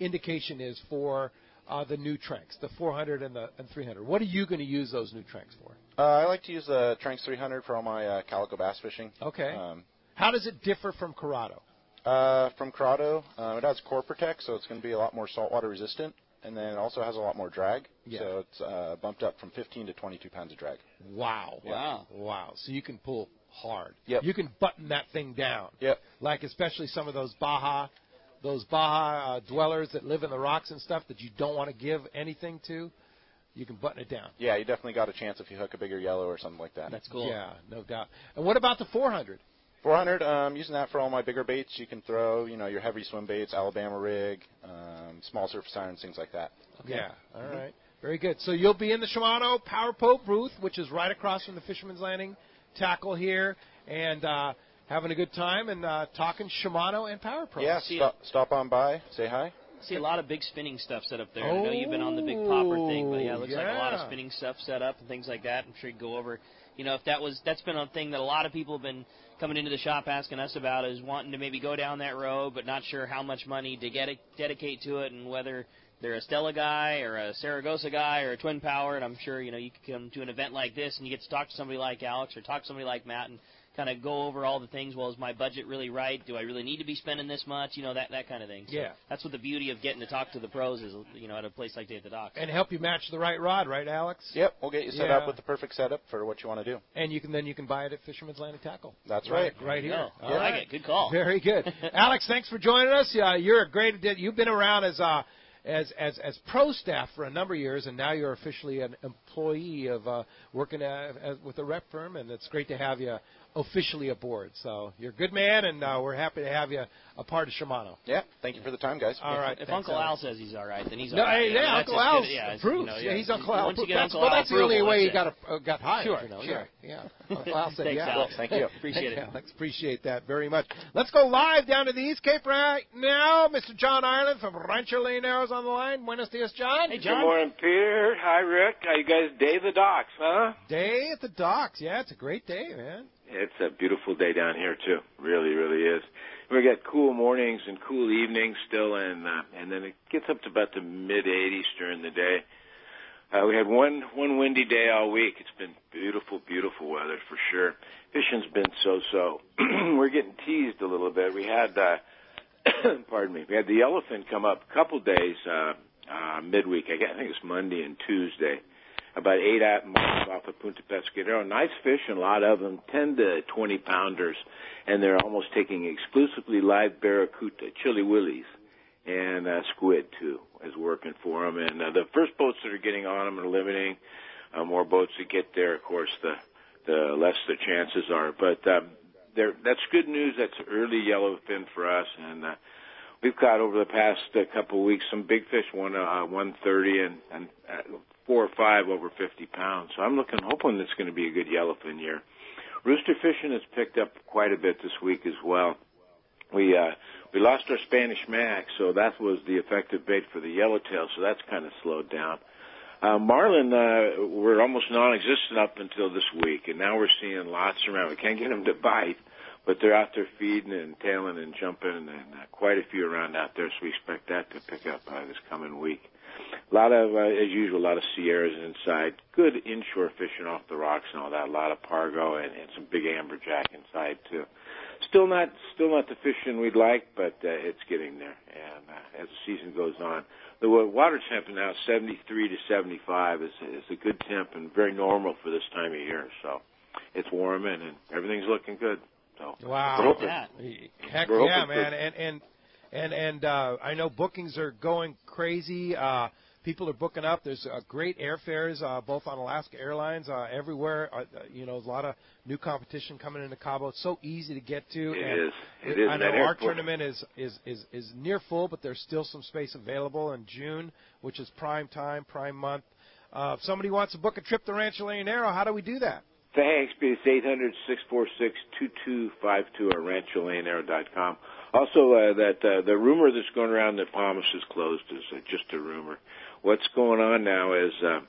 indication is for uh, the new Tranx, the four hundred and the and three hundred. What are you going to use those new Tranx for? Uh, I like to use the Tranx three hundred for all my uh, calico bass fishing. Okay. Um, How does it differ from Corrado? Uh, from Corrado, uh, it has Core Protect, so it's going to be a lot more saltwater resistant, and then it also has a lot more drag. Yeah. So it's uh, bumped up from fifteen to twenty-two pounds of drag. Wow. Yeah. Wow. Wow. So you can pull hard. Yep. You can button that thing down. Yep. Like especially some of those Baja, those Baja uh, dwellers that live in the rocks and stuff that you don't want to give anything to. You can button it down. Yeah, you definitely got a chance if you hook a bigger yellow or something like that. That's cool. Yeah, no doubt. And what about the four hundred? four hundred, um, using that for all my bigger baits. You can throw, you know, your heavy swim baits, Alabama rig, um, small surface irons, things like that. Okay. Yeah, all mm-hmm. right. Very good. So you'll be in the Shimano Power Pro booth, which is right across from the Fisherman's Landing tackle here, and uh, having a good time and uh, talking Shimano and Power Pro. Yeah, stop, stop on by, say hi. See a lot of big spinning stuff set up there. Oh, I know you've been on the big popper thing, but yeah, it looks yeah. like a lot of spinning stuff set up and things like that. I'm sure you can go over. You know, if that was that's been a thing that a lot of people have been coming into the shop asking us about, is wanting to maybe go down that road, but not sure how much money to get it, dedicate to it, and whether they're a Stella guy or a Saragossa guy or a Twin Power. And I'm sure you know you can come to an event like this and you get to talk to somebody like Alex or talk to somebody like Matt and kind of go over all the things. Well, is my budget really right? Do I really need to be spending this much? You know, that that kind of thing. So yeah. That's what the beauty of getting to talk to the pros is, you know, at a place like Day at the Docks. And help you match the right rod, right, Alex? Yep, we'll get you set yeah. up with the perfect setup for what you want to do. And you can then you can buy it at Fisherman's Landing Tackle. That's right. right. Right here. I like right. it. Good call. Very good. Alex, thanks for joining us. Uh, you're a great You've been around as uh, as as as pro staff for a number of years, and now you're officially an employee of uh, working uh, as, with a rep firm, and it's great to have you officially aboard. So you're a good man, and uh, we're happy to have you a part of Shimano. Yeah, thank you for the time, guys. All right. If thanks, Uncle Alex. Al says he's all right, then he's no, all right. Hey, yeah, yeah, Uncle Al yeah, approves. You know, yeah. yeah, he's Uncle Al. Once you get That's, Uncle well, Al that's the only approval, way he that's got a, uh, got hired. Sure, you know? sure. Yeah, yeah. Uncle Al said Thanks, yeah. Alex. Thank you. Appreciate it. Alex, appreciate that very much. Let's go live down to the East Cape right now. Mister John Ireland from Rancho Leoneros on the line. Buenos dias, John. Hey, John. Good morning, Peter. Hi, Rick. How you guys? Day at the docks, huh? Day at the docks. Yeah, it's a great day, man. It's a beautiful day down here too. Really, really is. We got cool mornings and cool evenings still, and uh, and then it gets up to about the mid eighties during the day. Uh, we had one one windy day all week. It's been beautiful, beautiful weather for sure. Fishing's been so-so. We're getting teased a little bit. We had, uh, pardon me, we had the yellowfin come up a couple days uh, uh, midweek. I guess I think it's Monday and Tuesday. About eight at miles off of Punta Pescadero. Nice fish, and a lot of them, ten to twenty pounders, and they're almost taking exclusively live barracuda, chili willies, and uh, squid too is working for them. And uh, the first boats that are getting on them are limiting. Uh, more boats that get there, of course, the the less the chances are. But um, there, that's good news. That's early yellowfin for us, and uh, we've caught over the past uh, couple of weeks some big fish, one uh, one thirty and and. Uh, four or five over fifty pounds. So I'm looking, hoping it's going to be a good yellowfin year. Rooster fishing has picked up quite a bit this week as well. We uh, we lost our Spanish Max, so that was the effective bait for the yellowtail, so that's kind of slowed down. Uh, marlin uh, were almost non-existent up until this week, and now we're seeing lots around. We can't get them to bite, but they're out there feeding and tailing and jumping, and uh, quite a few around out there, so we expect that to pick up uh, this coming week. A lot of, uh, as usual, a lot of Sierras inside. Good inshore fishing off the rocks and all that. A lot of Pargo and, and some big amberjack inside too. Still not, still not the fishing we'd like, but uh, it's getting there. And uh, as the season goes on, the water temp now seventy-three to seventy-five is is a good temp and very normal for this time of year. So it's warming and everything's looking good. So wow, we're hoping. Heck we're yeah, hoping man, for, and and. And and uh, I know bookings are going crazy. Uh, people are booking up. There's uh, great airfares, uh, both on Alaska Airlines, uh, everywhere. Uh, you know, a lot of new competition coming into Cabo. It's so easy to get to. It and is. It is. I know that our airport. tournament is, is, is, is near full, but there's still some space available in June, which is prime time, prime month. Uh, if somebody wants to book a trip to Rancho Leonero, how do we do that? Thanks. It's eight hundred, six four six, two two five two or rancho leonero dot com. Also, uh, that uh, the rumor that's going around that Palmas is closed is uh, just a rumor. What's going on now is uh,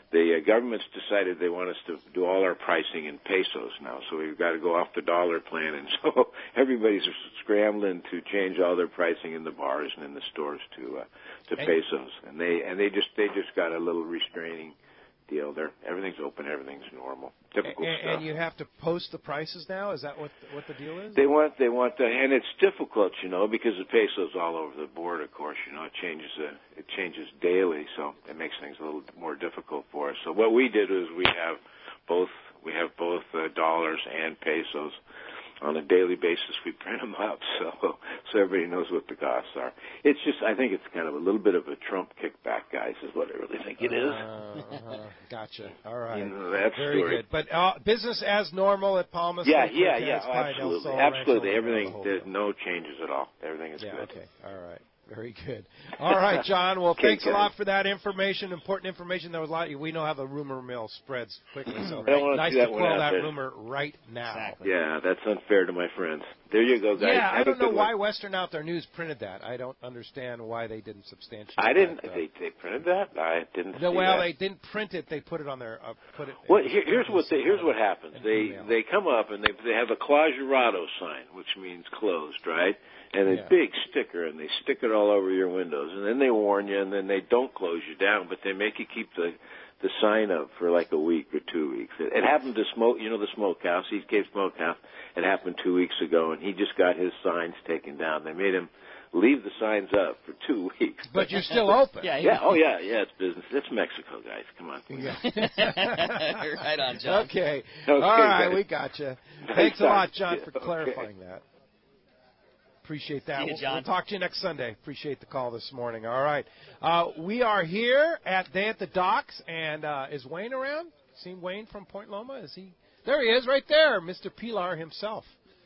the uh, government's decided they want us to do all our pricing in pesos now, so we've got to go off the dollar plan, and so everybody's scrambling to change all their pricing in the bars and in the stores to uh, to pesos, and they and they just they just got a little restraining deal there. Everything's open, everything's normal, typical and, stuff. And you have to post the prices now. Is that what what the deal is? They want they want the, and it's difficult, you know, because the peso's all over the board. Of course, you know, it changes uh, it changes daily, so it makes things a little more difficult for us. So what we did is we have both we have both uh, dollars and pesos. On a daily basis, we print them up, so so everybody knows what the costs are. It's just, I think it's kind of a little bit of a Trump kickback, guys, is what I really think it is. Uh, uh, gotcha. All right. You know, that Very story. good. But uh, business as normal at Palmas. Yeah, Lake yeah, Cortez, yeah, Pie Del absolutely, Sol, absolutely. Rancho, Everything, the whole there's deal. no changes at all. Everything is Yeah, good. okay. All right. Very good. All right, John. Well, Okay, thanks a guys. lot for that information, important information. There was a lot. We know how the rumor mill spreads quickly, so I don't wanna nice see that to one quell out that there. rumor right now. Exactly. Yeah, that's unfair to my friends. There you go, guys. Yeah, I Have a don't know good why one. Western Outdoor News printed that. I don't understand why they didn't substantiate. I didn't. That, uh, They, they printed that. I didn't. no, see well, that. they didn't print it. They put it on their. Uh, put it. Well, here, here's what they, here's what happens. An They email. they come up and they they have a clausurado sign, which means closed, right? And a Yeah. big sticker, and they stick it all over your windows, and then they warn you, and then they don't close you down, but they make you keep the the sign up for like a week or two weeks. It, it happened to Smoke, you know, the Smokehouse, East Cape Smokehouse. It happened two weeks ago, and he just got his signs taken down. They made him leave the signs up for two weeks. But you're still open. Yeah, Yeah. Oh yeah. Yeah. It's business. It's Mexico, guys. Come on. Right on, John. Okay. Okay, All right, guys. we got you. Nice Thanks a lot, talking to John, you. for clarifying that. Appreciate that. See you, We'll, John. we'll talk to you next Sunday. Appreciate the call this morning. All right. Uh, we are here at Day at the Docks, and uh, is Wayne around? Seen Wayne from Point Loma? Is he? There he is, right there, Mister Pilar himself.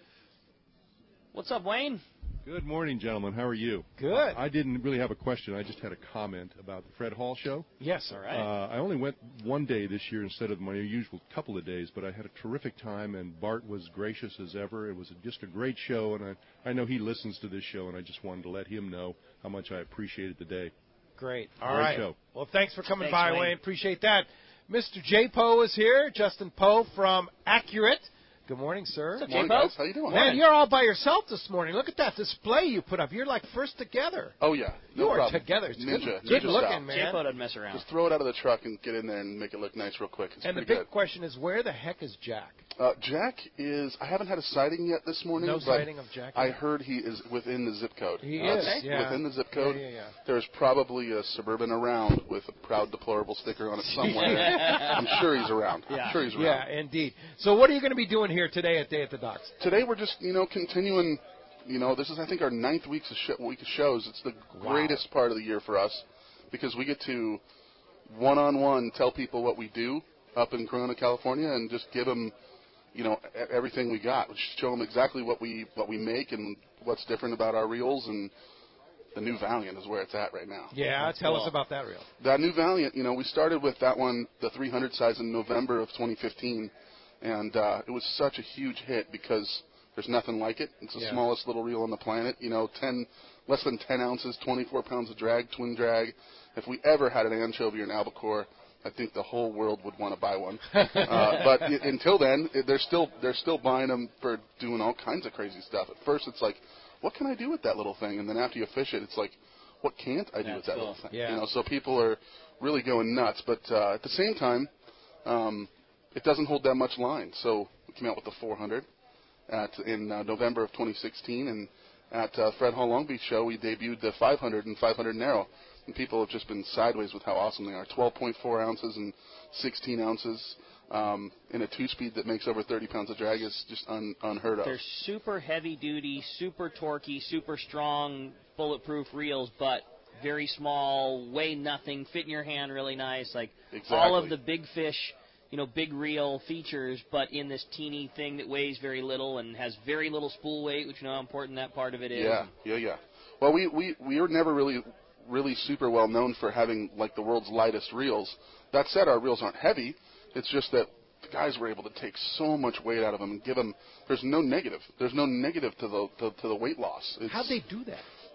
What's up, Wayne? Good morning, gentlemen. How are you? Good. I didn't really have a question. I just had a comment about the Fred Hall show. Yes, all right. Uh, I only went one day this year instead of my usual couple of days, but I had a terrific time, and Bart was gracious as ever. It was just a great show, and I, I know he listens to this show, and I just wanted to let him know how much I appreciated the day. Great. All Great right. show. Well, thanks for coming Thanks, by, Wayne. Wayne. Appreciate that. Mister J. Poe is here. Justin Poe from Accurate. Good morning, sir. What's up, Morning, J-Poe? guys. How you doing? Man, you're all by yourself this morning. Look at that display you put up. You're like first together. Oh yeah, no you are problem. together. It's Ninja, good, ninja good style. looking, man. J-Poe doesn't mess around. Just throw it out of the truck and get in there and make it look nice real quick. It's And the pretty big good. question is, where the heck is Jack? Uh, Jack is. I haven't had a sighting yet this morning. No but sighting of Jack I yet? heard he is within the zip code. He Uh, is, it's yeah. Within the zip code. Yeah, yeah, yeah. There's probably a Suburban around with a proud deplorable sticker on it somewhere. I'm sure he's around. Yeah. I'm sure he's around. Yeah, indeed. So what are you going to be doing here today at Day at the Docks? Today we're just, you know, continuing, you know, this is, I think, our ninth weeks of sh- week of shows. It's the Wow. greatest part of the year for us because we get to one-on-one tell people what we do up in Corona, California, and just give them, you know, e- everything we got. We show them exactly what we what we make and what's different about our reels, and the new Valiant is where it's at right now. Yeah, That's tell cool. us about that reel. That new Valiant, you know, we started with that one, the three hundred size, in November of twenty fifteen, and uh, it was such a huge hit because there's nothing like it. It's the Yeah. smallest little reel on the planet. You know, ten, less than ten ounces, twenty-four pounds of drag, twin drag. If we ever had an anchovy or an albacore, I think the whole world would want to buy one. uh, but I- until then, it- they're still they're still buying them for doing all kinds of crazy stuff. At first, it's like, what can I do with that little thing? And then after you fish it, it's like, what can't I do That's with that cool. little thing? Yeah. You know, so people are really going nuts. But uh, at the same time, um, it doesn't hold that much line. So we came out with the four hundred at in uh, November of twenty sixteen, and at uh, Fred Hall Long Beach show, we debuted the five hundred and five hundred narrow. And people have just been sideways with how awesome they are. twelve point four ounces and sixteen ounces um, in a two-speed that makes over thirty pounds of drag is just un- unheard of. They're super heavy duty, super torquey, super strong, bulletproof reels, but very small, weigh nothing, fit in your hand really nice. Like Exactly. all of the big fish, you know, big reel features, but in this teeny thing that weighs very little and has very little spool weight, which you know how important that part of it is. Yeah, yeah, yeah. Well, we, we, we were never really really super well known for having like the world's lightest reels. That said, our reels aren't heavy. It's just that the guys were able to take so much weight out of them and give them. There's no negative. There's no negative to the to, to the weight loss. It's, How'd they do that?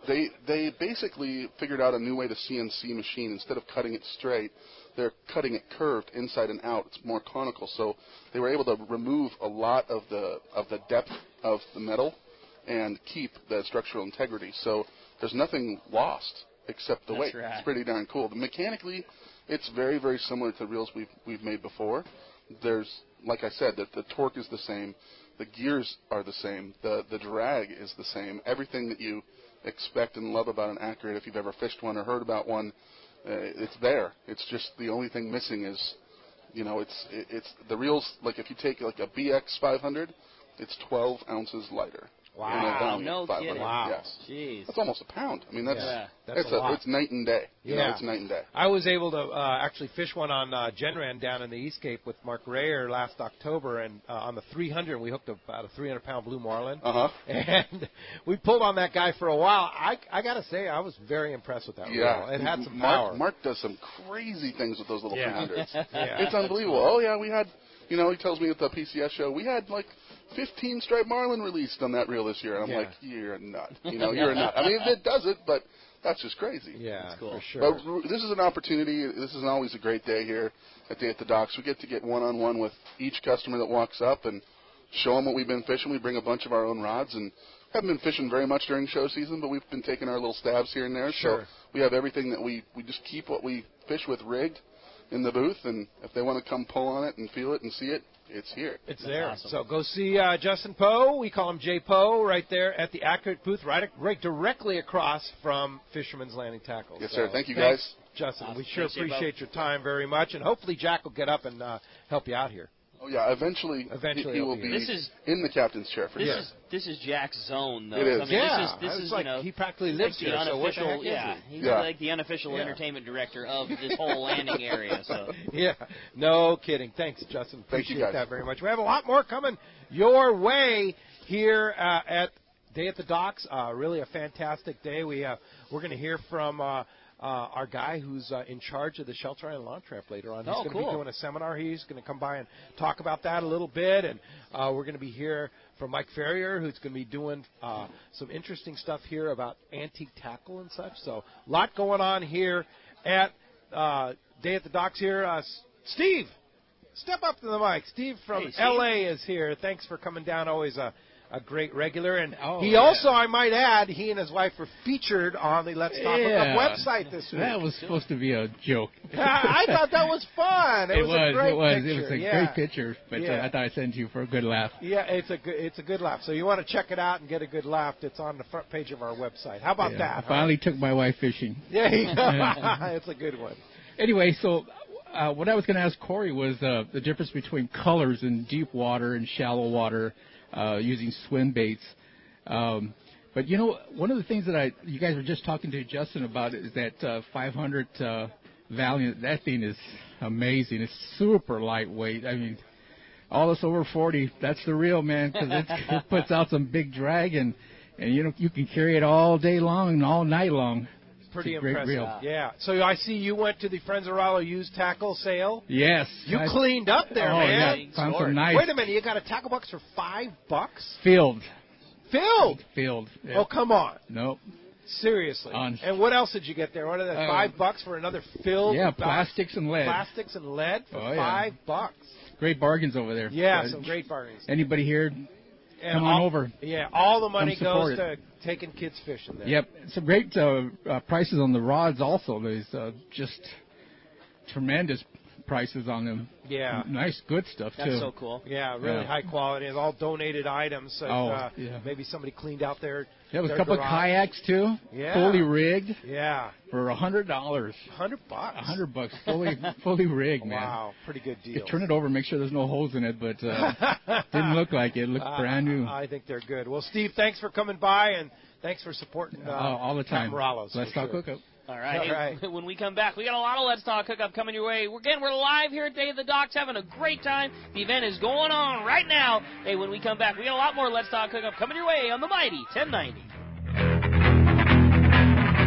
they they basically figured out a new way to C N C machine. Instead of cutting it straight, they're cutting it curved inside and out. It's more conical, so they were able to remove a lot of the of the depth of the metal and keep the structural integrity. So there's nothing lost except the That's weight. right. It's pretty darn cool. Mechanically, it's very, very similar to reels we've we've made before. There's, like I said, that the torque is the same, the gears are the same, the the drag is the same. Everything that you expect and love about an Accurate, if you've ever fished one or heard about one, uh, it's there. It's just the only thing missing is, you know, it's it, it's the reels. Like if you take like a B X five hundred, it's twelve ounces lighter. Wow, no five hundred. kidding. Wow. Yes. Jeez. That's almost a pound. I mean, that's, Yeah, that's it's, a lot. it's night and day. You Yeah. know, it's night and day. I was able to uh, actually fish one on uh, Genran down in the East Cape with Mark Rayer last October, and uh, on the three hundred, we hooked about a three hundred pound blue marlin. Uh-huh. And we pulled on that guy for a while. I, I got to say, I was very impressed with that Yeah. reel. It had some Mark, power. Mark does some crazy things with those little Yeah. three hundreds. Yeah. It's unbelievable. Oh, yeah, we had, you know, he tells me at the P C S show, we had like fifteen striped marlin released on that reel this year. And I'm Yeah. like, you're a nut. You know, you're a nut. I mean, it does it, but that's just crazy. Yeah, That's cool. for sure. But r- this is an opportunity. This is always a great day here at Day at the Docks. We get to get one-on-one with each customer that walks up and show them what we've been fishing. We bring a bunch of our own rods and haven't been fishing very much during show season, but we've been taking our little stabs here and there. Sure. So we have everything that we, we just keep what we fish with rigged in the booth, and if they want to come pull on it and feel it and see it, it's here. It's That's there. awesome. So go see uh, Justin Poe. We call him J Poe right there at the Accurate booth, right, right directly across from Fisherman's Landing Tackle. Yes, So sir. Thank you, thanks, guys. Justin. Awesome. We sure Thanks, J Poe. appreciate your time very much, and hopefully Jack will get up and uh, help you out here. Oh, yeah, eventually, Eventually he, he he'll will be be here. This is- in the captain's chair for This sure. is this is Jack's zone, though. It is. I mean, Yeah, this is this I was is like, you know he practically like lives the here, so what the unofficial. heck is yeah, he? he's Yeah. like the unofficial Yeah. entertainment director of this whole landing area. So Yeah, no kidding. Thanks, Justin. Thank you, Appreciate guys. that very much. We have a lot more coming your way here uh, at Day at the Docks. Uh, really a fantastic day. We have we're going to hear from uh, uh, our guy who's uh, in charge of the Shelter Island Launch Ramp later on. He's Oh, going to cool. be doing a seminar. He's going to come by and talk about that a little bit, and uh, we're going to be here from Mike Ferrier, who's going to be doing uh, some interesting stuff here about antique tackle and such. So a lot going on here at uh, Day at the Docks here. Uh, S- Steve, step up to the mic. Steve from Hey, Steve. L A is here. Thanks for coming down. Always a, a great regular. And Oh, he yeah. also, I might add, he and his wife were featured on the Let's Talk Yeah. Hookup website this week. That was supposed to be a joke. I thought that was fun. It, It was, was. a great It was. picture. It was a yeah. great picture. But Yeah. uh, I thought I'd send you for a good laugh. Yeah, it's a good, it's a good laugh. So you want to check it out and get a good laugh? It's on the front page of our website. How about Yeah. that? I huh? finally took my wife fishing. Yeah, it's a good one. Anyway, so uh, what I was going to ask Corey was uh, the difference between colors in deep water and shallow water uh, using swim baits. Um, but you know, one of the things that I you guys were just talking to Justin about is that uh, five hundred uh, Valiant. That thing is amazing. It's super lightweight. I mean, all us over forty, that's the real man, because it puts out some big drag, and and you know you can carry it all day long and all night long. Pretty It's a great impressive. reel. Yeah. So I see you went to the Friends of Rollo used tackle sale. Yes. You I- cleaned up there, oh, man. Yeah, found some nice Wait a minute, you got a tackle box for five bucks? filled. Filled. Filled. Yeah. Oh, come on. Nope. Seriously. On- And what else did you get there? What are the Uh, five bucks for another filled? Yeah, box? plastics and lead. Plastics and lead for Oh, yeah. five bucks. Great bargains over there. Yeah, Uh, some great bargains. Anybody here? And Come on all- over. Yeah, all the money Come support goes it. to taking kids fishing there. Yep. Some great uh, uh, prices on the rods also. There's uh, just tremendous prices on them. Yeah. Nice, good stuff, too. that's so cool. Yeah, really Yeah. high quality. It's all donated items. That, Oh, uh, yeah. Maybe somebody cleaned out their There was a their couple garage. of kayaks, too. Yeah. Fully rigged Yeah, for a hundred dollars. hundred bucks. A hundred bucks, fully fully rigged, man. Wow, pretty good You deal. turn it over, make sure there's no holes in it, but uh, didn't look like it. It looked Uh, brand new. I think they're good. Well, Steve, thanks for coming by and thanks for supporting uh, all, all the time. Captain Rollo's, Let's for talk sure. hookup. All right. All Hey, right. when we come back, we got a lot of Let's Talk Hookup coming your way. We're, again, we're live here at Day of the Docks, having a great time. The event is going on right now. Hey, when we come back, we got a lot more Let's Talk Hookup coming your way on the mighty ten ninety.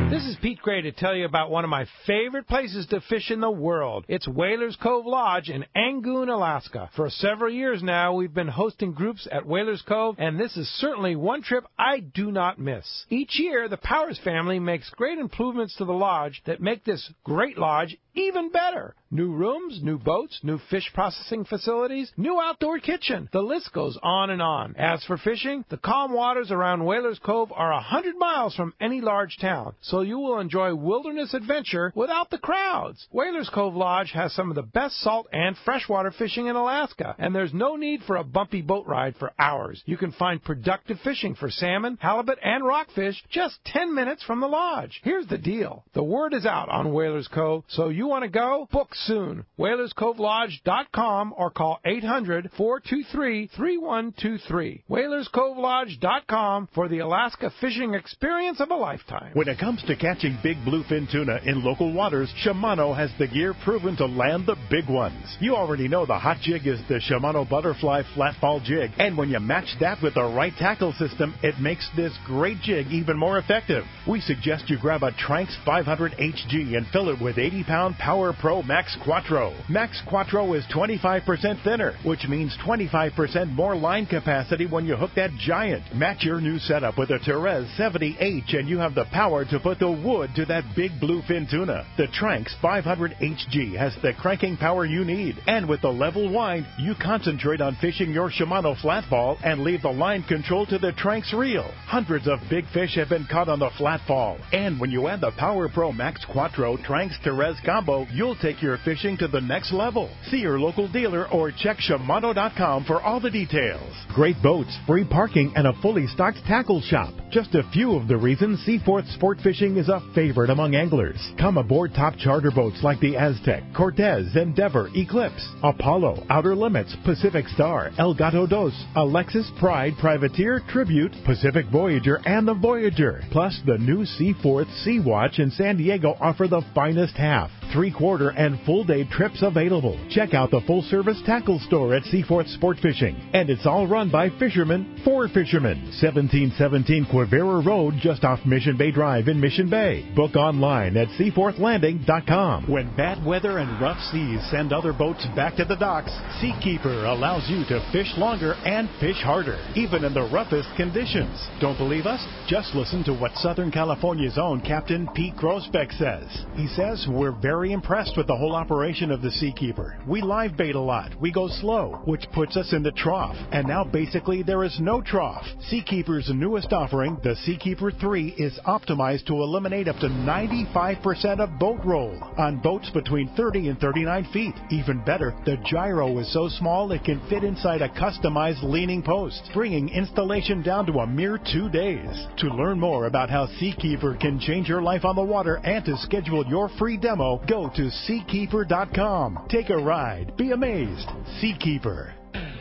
This is Pete Gray to tell you about one of my favorite places to fish in the world. It's Whalers Cove Lodge in Angoon, Alaska. For several years now, we've been hosting groups at Whalers Cove, and this is certainly one trip I do not miss. Each year, the Powers family makes great improvements to the lodge that make this great lodge even better. New rooms, new boats, new fish processing facilities, new outdoor kitchen. The list goes on and on. As for fishing, the calm waters around Whalers Cove are a hundred miles from any large town, so you will enjoy wilderness adventure without the crowds. Whalers Cove Lodge has some of the best salt and freshwater fishing in Alaska, and there's no need for a bumpy boat ride for hours. You can find productive fishing for salmon, halibut, and rockfish just ten minutes from the lodge. Here's the deal. The word is out on Whalers Cove, so you want to go? Book soon. Whalers Cove Lodge dot com or call eight hundred, four two three, three one two three. Whalers Cove Lodge dot com for the Alaska fishing experience of a lifetime. When it comes to catching big bluefin tuna in local waters, Shimano has the gear proven to land the big ones. You already know the hot jig is the Shimano Butterfly Flatball Jig, and when you match that with the right tackle system, it makes this great jig even more effective. We suggest you grab a Tranx five hundred H G and fill it with eighty pound Power Pro Max Quattro. Max Quattro is twenty-five percent thinner, which means twenty-five percent more line capacity when you hook that giant. Match your new setup with a Therese seventy H and you have the power to put the wood to that big bluefin tuna. The Tranx five hundred H G has the cranking power you need, and with the level wind, you concentrate on fishing your Shimano flatball and leave the line control to the Tranx reel. Hundreds of big fish have been caught on the flatball, and when you add the Power Pro Max Quattro Tranx Therese combo, you'll take your fishing to the next level. See your local dealer or check Shimano dot com for all the details. Great boats, free parking, and a fully stocked tackle shop. Just a few of the reasons Seaforth Sport Fishing is a favorite among anglers. Come aboard top charter boats like the Aztec, Cortez, Endeavor, Eclipse, Apollo, Outer Limits, Pacific Star, El Gato Dos, Alexis, Pride, Privateer, Tribute, Pacific Voyager, and the Voyager. Plus, the new Seaforth Sea Watch in San Diego offer the finest half, three-quarter, and full-day trips available. Check out the full-service tackle store at Seaforth Sport Fishing. And it's all run by fishermen for fishermen. seventeen seventeen Quivira Road, just off Mission Bay Drive in Mission Bay. Book online at seaforth landing dot com. When bad weather and rough seas send other boats back to the docks, Seakeeper allows you to fish longer and fish harder, even in the roughest conditions. Don't believe us? Just listen to what Southern California's own Captain Pete Grosbeck says. He says, we're very impressed with the whole operation of the Seakeeper. We live bait a lot. We go slow, which puts us in the trough. And now basically there is no trough. Seakeeper's newest offering, the Seakeeper three, is optimized to eliminate up to ninety-five percent of boat roll on boats between thirty and thirty-nine feet. Even better, the gyro is so small it can fit inside a customized leaning post, bringing installation down to a mere two days. To learn more about how Seakeeper can change your life on the water and to schedule your free demo, go to seakeeper dot com. Take a ride. Be amazed. Seakeeper.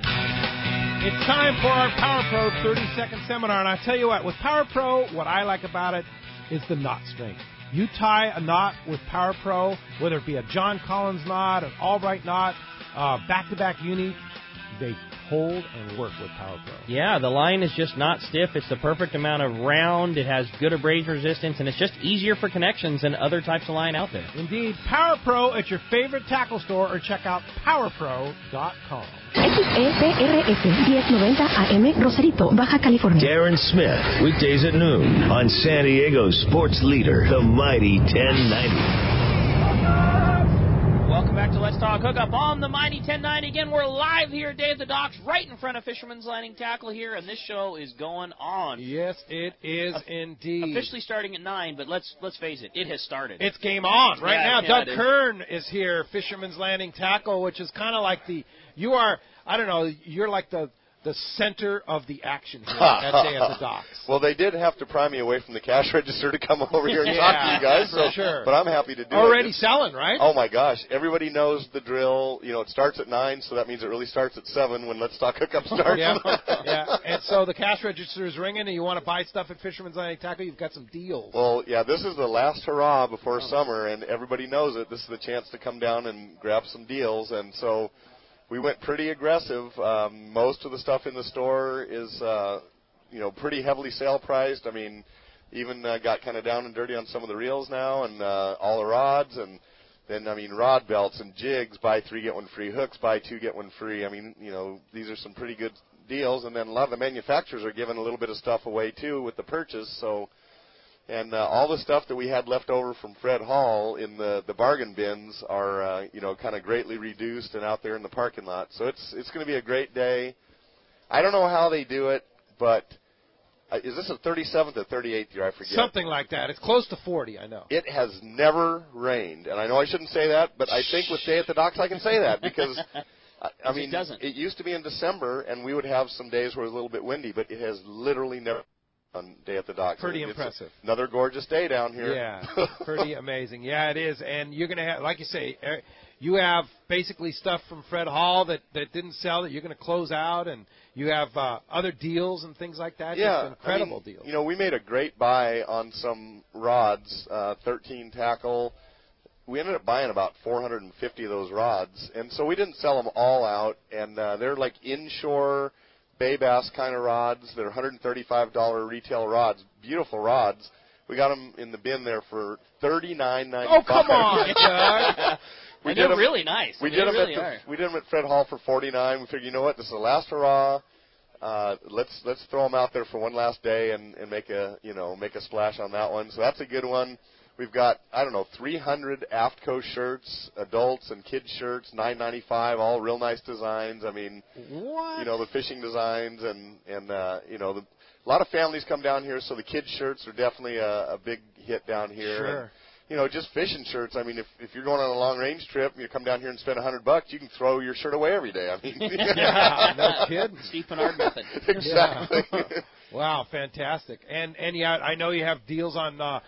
It's time for our Power Pro thirty second seminar, and I tell you what, with Power Pro, what I like about it is the knot strength. You tie a knot with Power Pro, whether it be a John Collins knot, an Albright knot, uh, back-to-back uni, they hold and work with Power Pro. Yeah, the line is just not stiff. It's the perfect amount of round. It has good abrasion resistance, and it's just easier for connections than other types of line out there. Indeed. Power Pro at your favorite tackle store or check out power pro dot com. X E P R S ten ninety A M Rosarito, Baja California. Darren Smith, weekdays at noon on San Diego's sports leader, the Mighty ten ninety. Welcome back to Let's Talk Hookup on the Mighty ten ninety. Again, we're live here at Day at the Docks, right in front of Fisherman's Landing Tackle here, and this show is going on. Yes, it is uh, indeed. Officially starting at nine, but let's let's face it, it has started. It's game on right yeah, now. Yeah, Doug Kern is here, Fisherman's Landing Tackle, which is kind of like the, you are, I don't know, you're like the, the center of the action here at Day at the Docks. Well, they did have to pry me away from the cash register to come over here and yeah, talk to you guys. So, sure. But I'm happy to do Already it. Already selling, right? Oh, my gosh. Everybody knows the drill. You know, it starts at nine, so that means it really starts at seven when Let's Talk Hookup starts. yeah, yeah. And so the cash register is ringing, and you want to buy stuff at Fisherman's Landing Tackle, you've got some deals. Well, yeah, this is the last hurrah before oh. summer, and everybody knows it. This is the chance to come down and grab some deals, and so we went pretty aggressive. Um, most of the stuff in the store is, uh, you know, pretty heavily sale priced. I mean, even uh, got kind of down and dirty on some of the reels now, and uh, all the rods, and then I mean rod belts and jigs, buy three get one free. Hooks, buy two get one free. I mean, you know, these are some pretty good deals, and then a lot of the manufacturers are giving a little bit of stuff away too with the purchase. So, and uh, all the stuff that we had left over from Fred Hall in the the bargain bins are uh, you know kind of greatly reduced and out there in the parking lot. So it's it's going to be a great day. I don't know how they do it, but uh, is this a thirty-seventh or thirty-eighth year? I forget. Something like that. It's close to forty, I know. It has never rained, and I know I shouldn't say that, but I think with Day at the Docks I can say that because. I, I mean, it, doesn't. it used to be in December, and we would have some days where it was a little bit windy, but it has literally never on Day at the Docks. Pretty it's impressive. Another gorgeous day down here. Yeah, pretty amazing. Yeah, it is. And you're going to have, like you say, you have basically stuff from Fred Hall that, that didn't sell that you're going to close out, and you have uh, other deals and things like that. Yeah. Just incredible I mean, deals. You know, we made a great buy on some rods, uh, thirteen tackle. We ended up buying about four hundred fifty of those rods, and so we didn't sell them all out, and uh, they're like inshore bay bass kind of rods. They're one hundred thirty-five dollars retail rods, beautiful rods. We got them in the bin there for thirty-nine ninety-five. Oh, come on, Doug. we and did they're them, really nice. We they did them really at the, are. we did them at Fred Hall for forty-nine. We figured, you know what, this is the last hurrah. Uh, let's let's throw them out there for one last day and, and make a you know make a splash on that one. So that's a good one. We've got, I don't know, three hundred Aftco shirts, adults and kids shirts, nine ninety-five, all real nice designs. I mean, what? you know, the fishing designs and, and uh, you know, the, a lot of families come down here, so the kids shirts are definitely a, a big hit down here. Sure. And, you know, just fishing shirts. I mean, if, if you're going on a long range trip and you come down here and spend a hundred bucks, you can throw your shirt away every day. I mean, yeah, no kidding. Steve Pennard method. Exactly. Yeah. Wow, fantastic. And and yeah, I know you have deals on uh,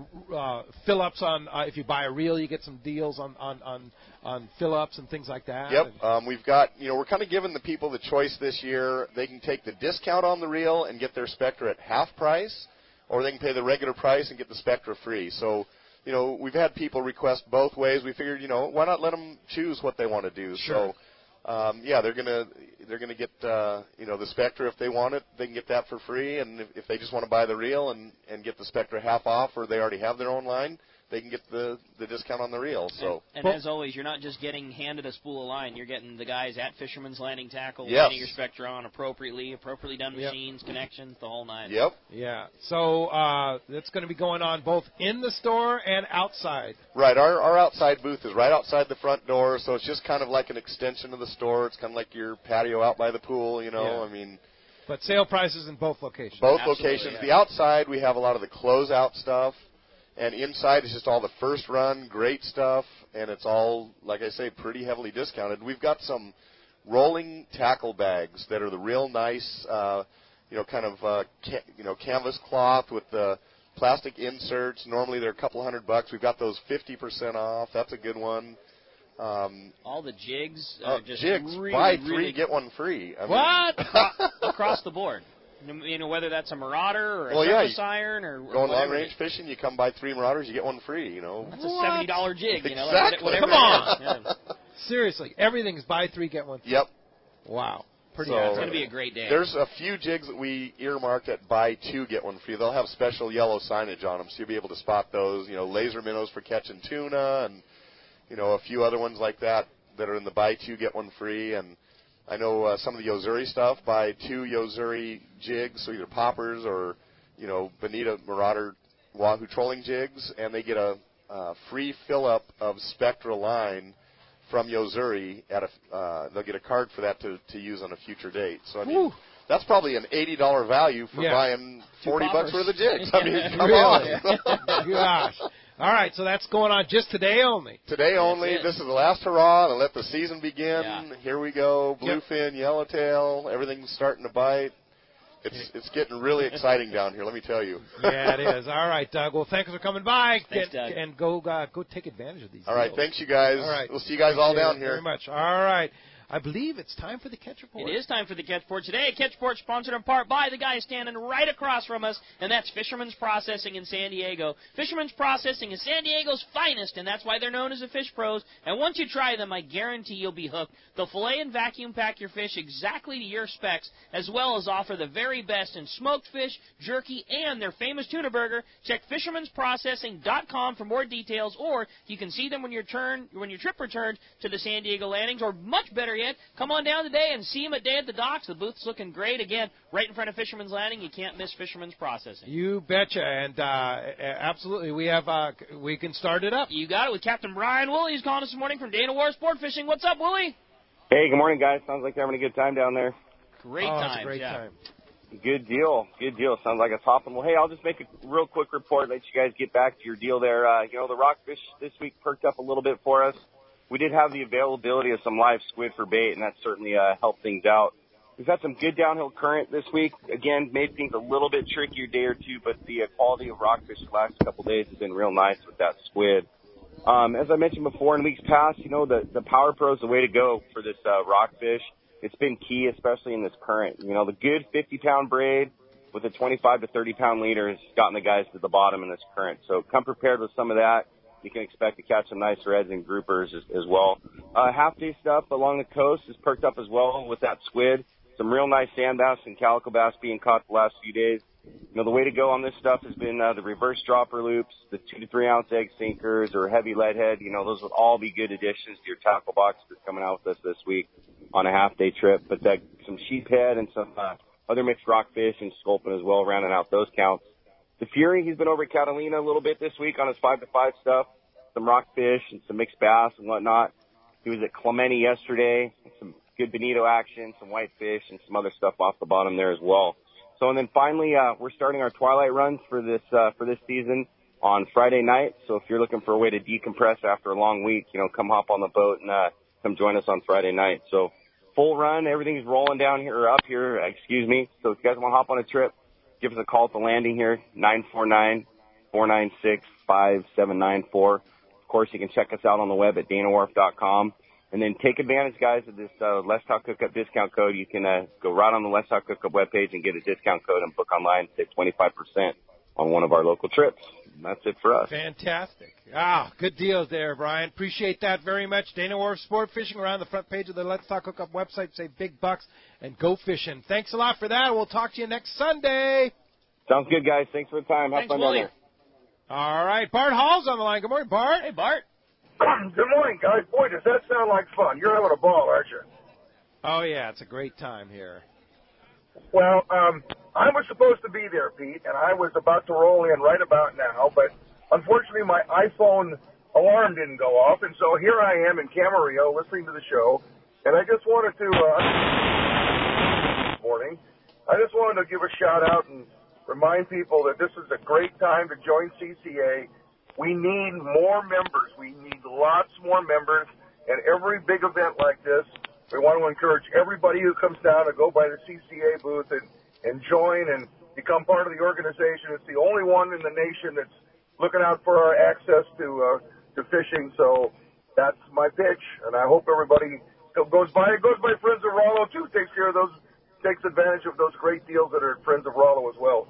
uh, fill-ups on uh, if you buy a reel, you get some deals on on on, on fill-ups and things like that. Yep. Um, we've got, you know, we're kind of giving the people the choice this year. They can take the discount on the reel and get their Spectra at half price, or they can pay the regular price and get the Spectra free. So, you know, we've had people request both ways. We figured, you know, why not let them choose what they want to do? Sure. So, um, yeah, they're gonna they're gonna get uh, you know the Spectra if they want it. They can get that for free, and if, if they just want to buy the reel and, and get the Spectra half off, or they already have their own line, they can get the, the discount on the reel. So, and, and as always, you're not just getting handed a spool of line. You're getting the guys at Fisherman's Landing Tackle, yes. lining your Spectra on appropriately, appropriately done Yep. machines, connections, the whole nine. Yep. Yeah. So uh, that's going to be going on both in the store and outside. Right. Our our outside booth is right outside the front door, so it's just kind of like an extension of the store. It's kind of like your patio out by the pool, you know. Yeah. I mean, But sale prices in both locations. both Absolutely, locations. yeah. The outside, we have a lot of the closeout stuff. And inside is just all the first run, great stuff, and it's all, like I say, pretty heavily discounted. We've got some rolling tackle bags that are the real nice, uh, you know, kind of, uh, ca- you know, canvas cloth with the plastic inserts. Normally they're a couple hundred bucks. We've got those fifty percent off. That's a good one. Um, All the jigs are uh, just jigs, really, buy three, really get one free. I mean, what? Across the board. You know, whether that's a Marauder or a well, yeah, surface iron or going whatever long range fishing, you come buy three Marauders, you get one free. You know, that's a seventy dollar jig. You know, exactly. whatever Come on. yeah. Seriously, everything's buy three get one free. Yep. Wow. Pretty. So, awesome. It's going to be a great day. There's a few jigs that we earmarked at buy two get one free. They'll have special yellow signage on them, so you'll be able to spot those. You know, laser minnows for catching tuna, and you know a few other ones like that that are in the buy two get one free. And I know uh, some of the Yozuri stuff, buy two Yozuri jigs, so either poppers or, you know, Bonita Marauder Wahoo trolling jigs, and they get a uh, free fill-up of Spectra line from Yozuri. At a, uh, they'll get a card for that to, to use on a future date. So, I mean, Whew. that's probably an eighty dollars value for Yeah. buying forty bucks poppers. worth of jigs. I mean, come Really? on. Gosh. All right, so that's going on just today only. Today only. it. This is the last hurrah to let the season begin. Yeah. Here we go. Bluefin, yellowtail, everything's starting to bite. It's it's getting really exciting down here, let me tell you. Yeah, it is. All right, Doug. Well, thanks for coming by. Thanks, Get- Doug. And go uh, go take advantage of these All right, deals. thanks you guys. All right. We'll see you guys all Appreciate down it here. Very much. All right. I believe it's time for the Catch Report. It is time for the Catch Report today. Catch Report sponsored in part by the guy standing right across from us, and that's Fisherman's Processing in San Diego. Fisherman's Processing is San Diego's finest, and that's why they're known as the Fish Pros. And once you try them, I guarantee you'll be hooked. They'll fillet and vacuum pack your fish exactly to your specs, as well as offer the very best in smoked fish, jerky, and their famous tuna burger. Check fishermans processing dot com for more details, or you can see them when your turn when your trip returns to the San Diego landings, or much better yet, come on down today and see them at Day at the Docks. The booth's looking great. Again, right in front of Fisherman's Landing. You can't miss Fisherman's Processing. You betcha, and uh, absolutely, we have uh, we can start it up. You got it with Captain Brian Woolley. He's calling us this morning from Dana War Sport Fishing. What's up, Woolley? Hey, good morning, guys. Sounds like you're having a good time down there. Great oh, time. It's a great yeah. time. Good deal. Good deal. Sounds like it's hopping. Well, hey, I'll just make a real quick report, let you guys get back to your deal there. Uh, you know, the rockfish this week perked up a little bit for us. We did have the availability of some live squid for bait, and that certainly uh, helped things out. We've had some good downhill current this week. Again, made things a little bit trickier day or two, but the uh, quality of rockfish the last couple of days has been real nice with that squid. Um, as I mentioned before, in weeks past, you know, the, the Power Pro is the way to go for this uh, rockfish. It's been key, especially in this current. You know, the good fifty-pound braid with a twenty-five to thirty-pound leader has gotten the guys to the bottom in this current. So come prepared with some of that. You can expect to catch some nice reds and groupers as, as well. Uh, half-day stuff along the coast is perked up as well with that squid. Some real nice sand bass and calico bass being caught the last few days. You know, the way to go on this stuff has been uh, the reverse dropper loops, the two to three ounce egg sinkers, or heavy lead head. You know, those would all be good additions to your tackle box that's coming out with us this week on a half-day trip. But that, some sheephead and some uh, other mixed rockfish and sculpin as well, rounding out those counts. The Fury, he's been over at Catalina a little bit this week on his five to five stuff, some rockfish and some mixed bass and whatnot. He was at Clemente yesterday, some good bonito action, some whitefish, and some other stuff off the bottom there as well. So, and then finally, uh, we're starting our twilight runs for this, uh, for this season on Friday night. So if you're looking for a way to decompress after a long week, you know, come hop on the boat and, uh, come join us on Friday night. So full run, everything's rolling down here, or up here, excuse me. So if you guys want to hop on a trip, give us a call at the landing here, nine four nine, four nine six, five seven nine four. Of course, you can check us out on the web at dana wharf dot com. And then take advantage, guys, of this uh, Let's Talk Hookup discount code. You can uh, go right on the Let's Talk Hookup webpage and get a discount code and book online and save twenty-five percent on one of our local trips. And that's it for us. Fantastic. Ah, good deals there, Brian. Appreciate that very much. Dana Wharf Sport Fishing around the front page of the Let's Talk Hookup website. Save big bucks and go fishing. Thanks a lot for that. We'll talk to you next Sunday. Sounds good, guys. Thanks for the time. Have Thanks, fun Willie. down there. All right. Bart Hall's on the line. Good morning, Bart. Hey, Bart. Good morning, guys. Boy, does that sound like fun. You're having a ball, aren't you? Oh, yeah. It's a great time here. Well, um, I was supposed to be there, Pete, and I was about to roll in right about now, but unfortunately my iPhone alarm didn't go off, and so here I am in Camarillo listening to the show, and I just wanted to, uh, this morning, I just wanted to give a shout-out and remind people that this is a great time to join C C A. We need more members. We need lots more members. And every big event like this, we want to encourage everybody who comes down to go by the C C A booth and, and join and become part of the organization. It's the only one in the nation that's looking out for our access to uh, to fishing. So that's my pitch, and I hope everybody goes by. It goes by Friends of Rollo too. Takes care of those, takes advantage of those great deals that are at Friends of Rollo as well.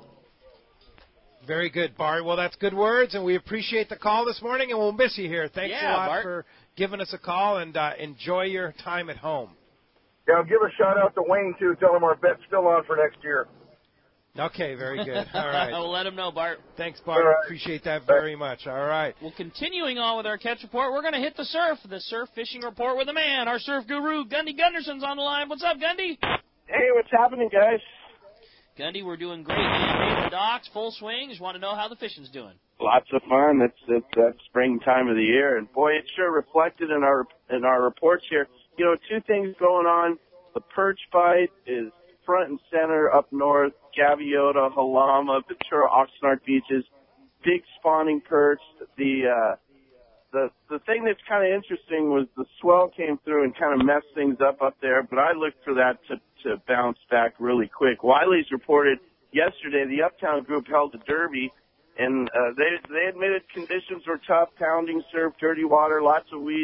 Very good, Bart. Well, that's good words, and we appreciate the call this morning, and we'll miss you here. Thanks Yeah, a lot Bart. for giving us a call, and uh, enjoy your time at home. Yeah, I'll give a shout-out to Wayne, too. Tell him our bet's still on for next year. Okay, very good. All right. We'll let him know, Bart. Thanks, Bart. All right. Appreciate that very much. All right. Well, continuing on with our catch report, we're going to hit the surf, the surf fishing report with a man, our surf guru, Gundy Gunderson's on the line. What's up, Gundy? Hey, what's happening, guys? Gundy, we're doing great, man. Hey, the docks, full swing. Just want to know how the fishing's doing. Lots of fun. It's it's that spring time of the year, and boy, it's sure reflected in our in our reports here. You know, two things going on. The perch bite is front and center up north. Gaviota, Halama, Ventura, Oxnard beaches, big spawning perch. The uh, the the thing that's kind of interesting was the swell came through and kind of messed things up up there, but I looked for that to to bounce back really quick. Wiley's reported yesterday the Uptown group held a derby, and uh, they they admitted conditions were tough, pounding surf, dirty water, lots of weeds.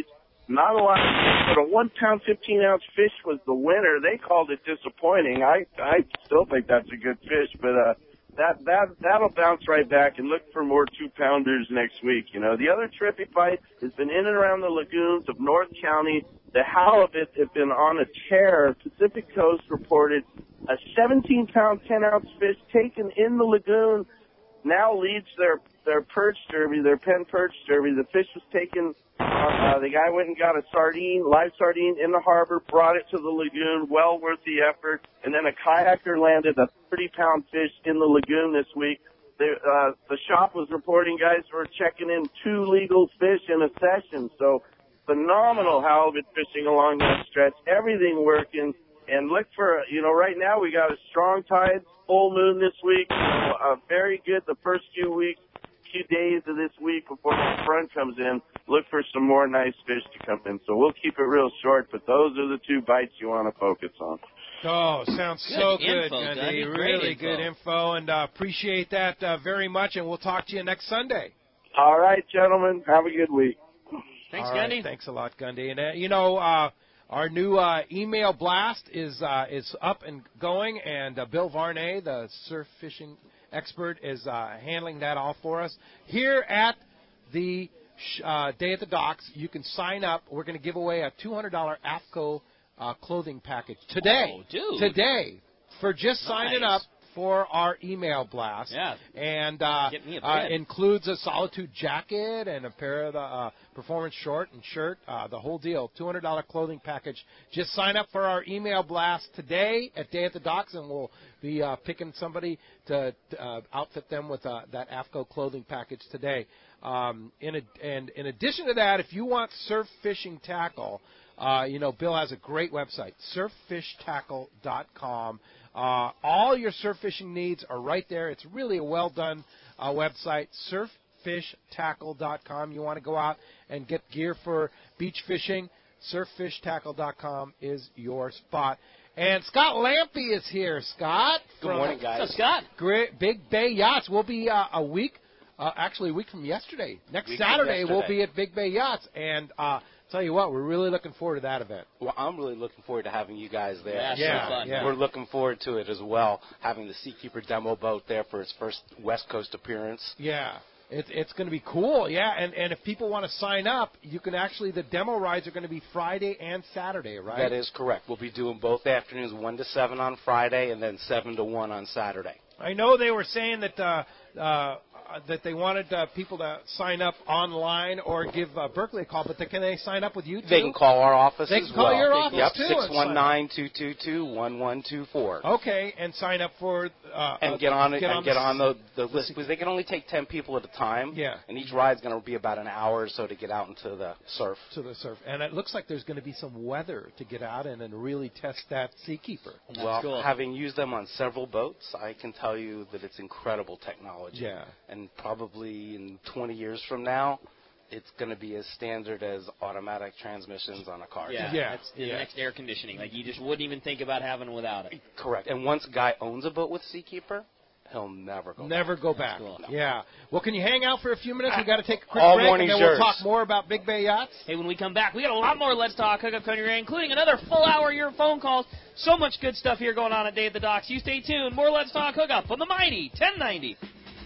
not a lot, but a one pound, fifteen ounce fish was the winner. They called it disappointing. I, I still think that's a good fish, but, uh, that, that, that'll bounce right back, and look for more two pounders next week. You know, the other trippy bite has been in and around the lagoons of North County. The halibut have been on a tear. Pacific Coast reported a seventeen pound, ten ounce fish taken in the lagoon now leads their their perch derby, their Penn perch derby. The fish was taken, uh, the guy went and got a sardine, live sardine in the harbor, brought it to the lagoon, well worth the effort, and then a kayaker landed a thirty pound fish in the lagoon this week. The, uh, the shop was reporting guys were checking in two legal fish in a session, so phenomenal halibut fishing along that stretch, everything working. And look for, you know, right now we got a strong tide, full moon this week, uh, very good the first few weeks, few days of this week before the front comes in. Look for some more nice fish to come in. So we'll keep it real short, but those are the two bites you want to focus on. Oh, sounds Good so info, good, Gundy. Gundy. Great Really info. good info, and uh, appreciate that uh, very much, and we'll talk to you next Sunday. All right, gentlemen. Have a good week. Thanks, All right, Gundy. Thanks a lot, Gundy. And, uh, you know, uh, our new uh, email blast is uh, is up and going, and uh, Bill Varney, the surf fishing expert, is uh, handling that all for us. Here at the sh- uh, Day at the Docks, you can sign up. We're going to give away a two hundred dollars AFCO uh, clothing package today. Oh, dude. Today, for just Nice. signing up for our email blast. Yeah. And uh, Get me a uh, pen. includes a Solitude jacket and a pair of the uh, performance short and shirt, uh, the whole deal, two hundred dollars clothing package. Just sign up for our email blast today at Day at the Docks, and we'll be uh, picking somebody to uh, outfit them with uh, that AFCO clothing package today. Um, in a, and in addition to that, if you want surf fishing tackle, uh, you know, Bill has a great website, surf fish tackle dot com. Uh, all your surf fishing needs are right there. It's really a well-done uh, website, surf fish tackle dot com. You want to go out and get gear for beach fishing, surf fish tackle dot com is your spot. And Scott Lampy is here. Scott. Good morning, guys. What's up, Scott? Great, Big Bay Yachts. We'll be uh, a week, uh, actually a week from yesterday. Next Week from Saturday, we'll yesterday. be at Big Bay Yachts. And uh, tell you what, we're really looking forward to that event. Well, I'm really looking forward to having you guys there. Yeah, Yeah, so fun. yeah. We're looking forward to it as well, having the Seakeeper demo boat there for its first West Coast appearance. Yeah, it, it's going to be cool. Yeah, and, and if people want to sign up, you can actually, the demo rides are going to be Friday and Saturday, right? That is correct. We'll be doing both afternoons, one to seven on Friday, and then seven to one on Saturday. I know they were saying that uh, uh, that they wanted uh, people to sign up online or give uh, Berkeley a call, but they, can they sign up with you too? They can call our office They as can call well. your office yep, too and six sign one up. nine, two two two, one one two four. Okay, and sign up for uh, And uh, get on it get and on get the, on the, the list, because they can only take ten people at a time. Yeah. And each ride's going to be about an hour or so to get out into the surf. to the surf. And it looks like there's going to be some weather to get out in and really test that Seakeeper. Well, cool. having used them on several boats, I can tell you that it's incredible technology. Yeah. And probably in twenty years from now, it's going to be as standard as automatic transmissions on a car. Yeah, Yeah, that's the yeah. next air conditioning. Like, you just wouldn't even think about having it without it. Correct. And once a guy owns a boat with Seakeeper, he'll never go Never back. go back. cool. Yeah. Well, can you hang out for a few minutes? We got to take a quick All break, morning and then we'll yours. talk more about Big Bay Yachts. Hey, when we come back, we got a lot more Let's Talk Hookup Country Radio, including another full hour of your phone calls. So much good stuff here going on at Day at the Docks. You stay tuned. More Let's Talk Hookup on the mighty ten ninety.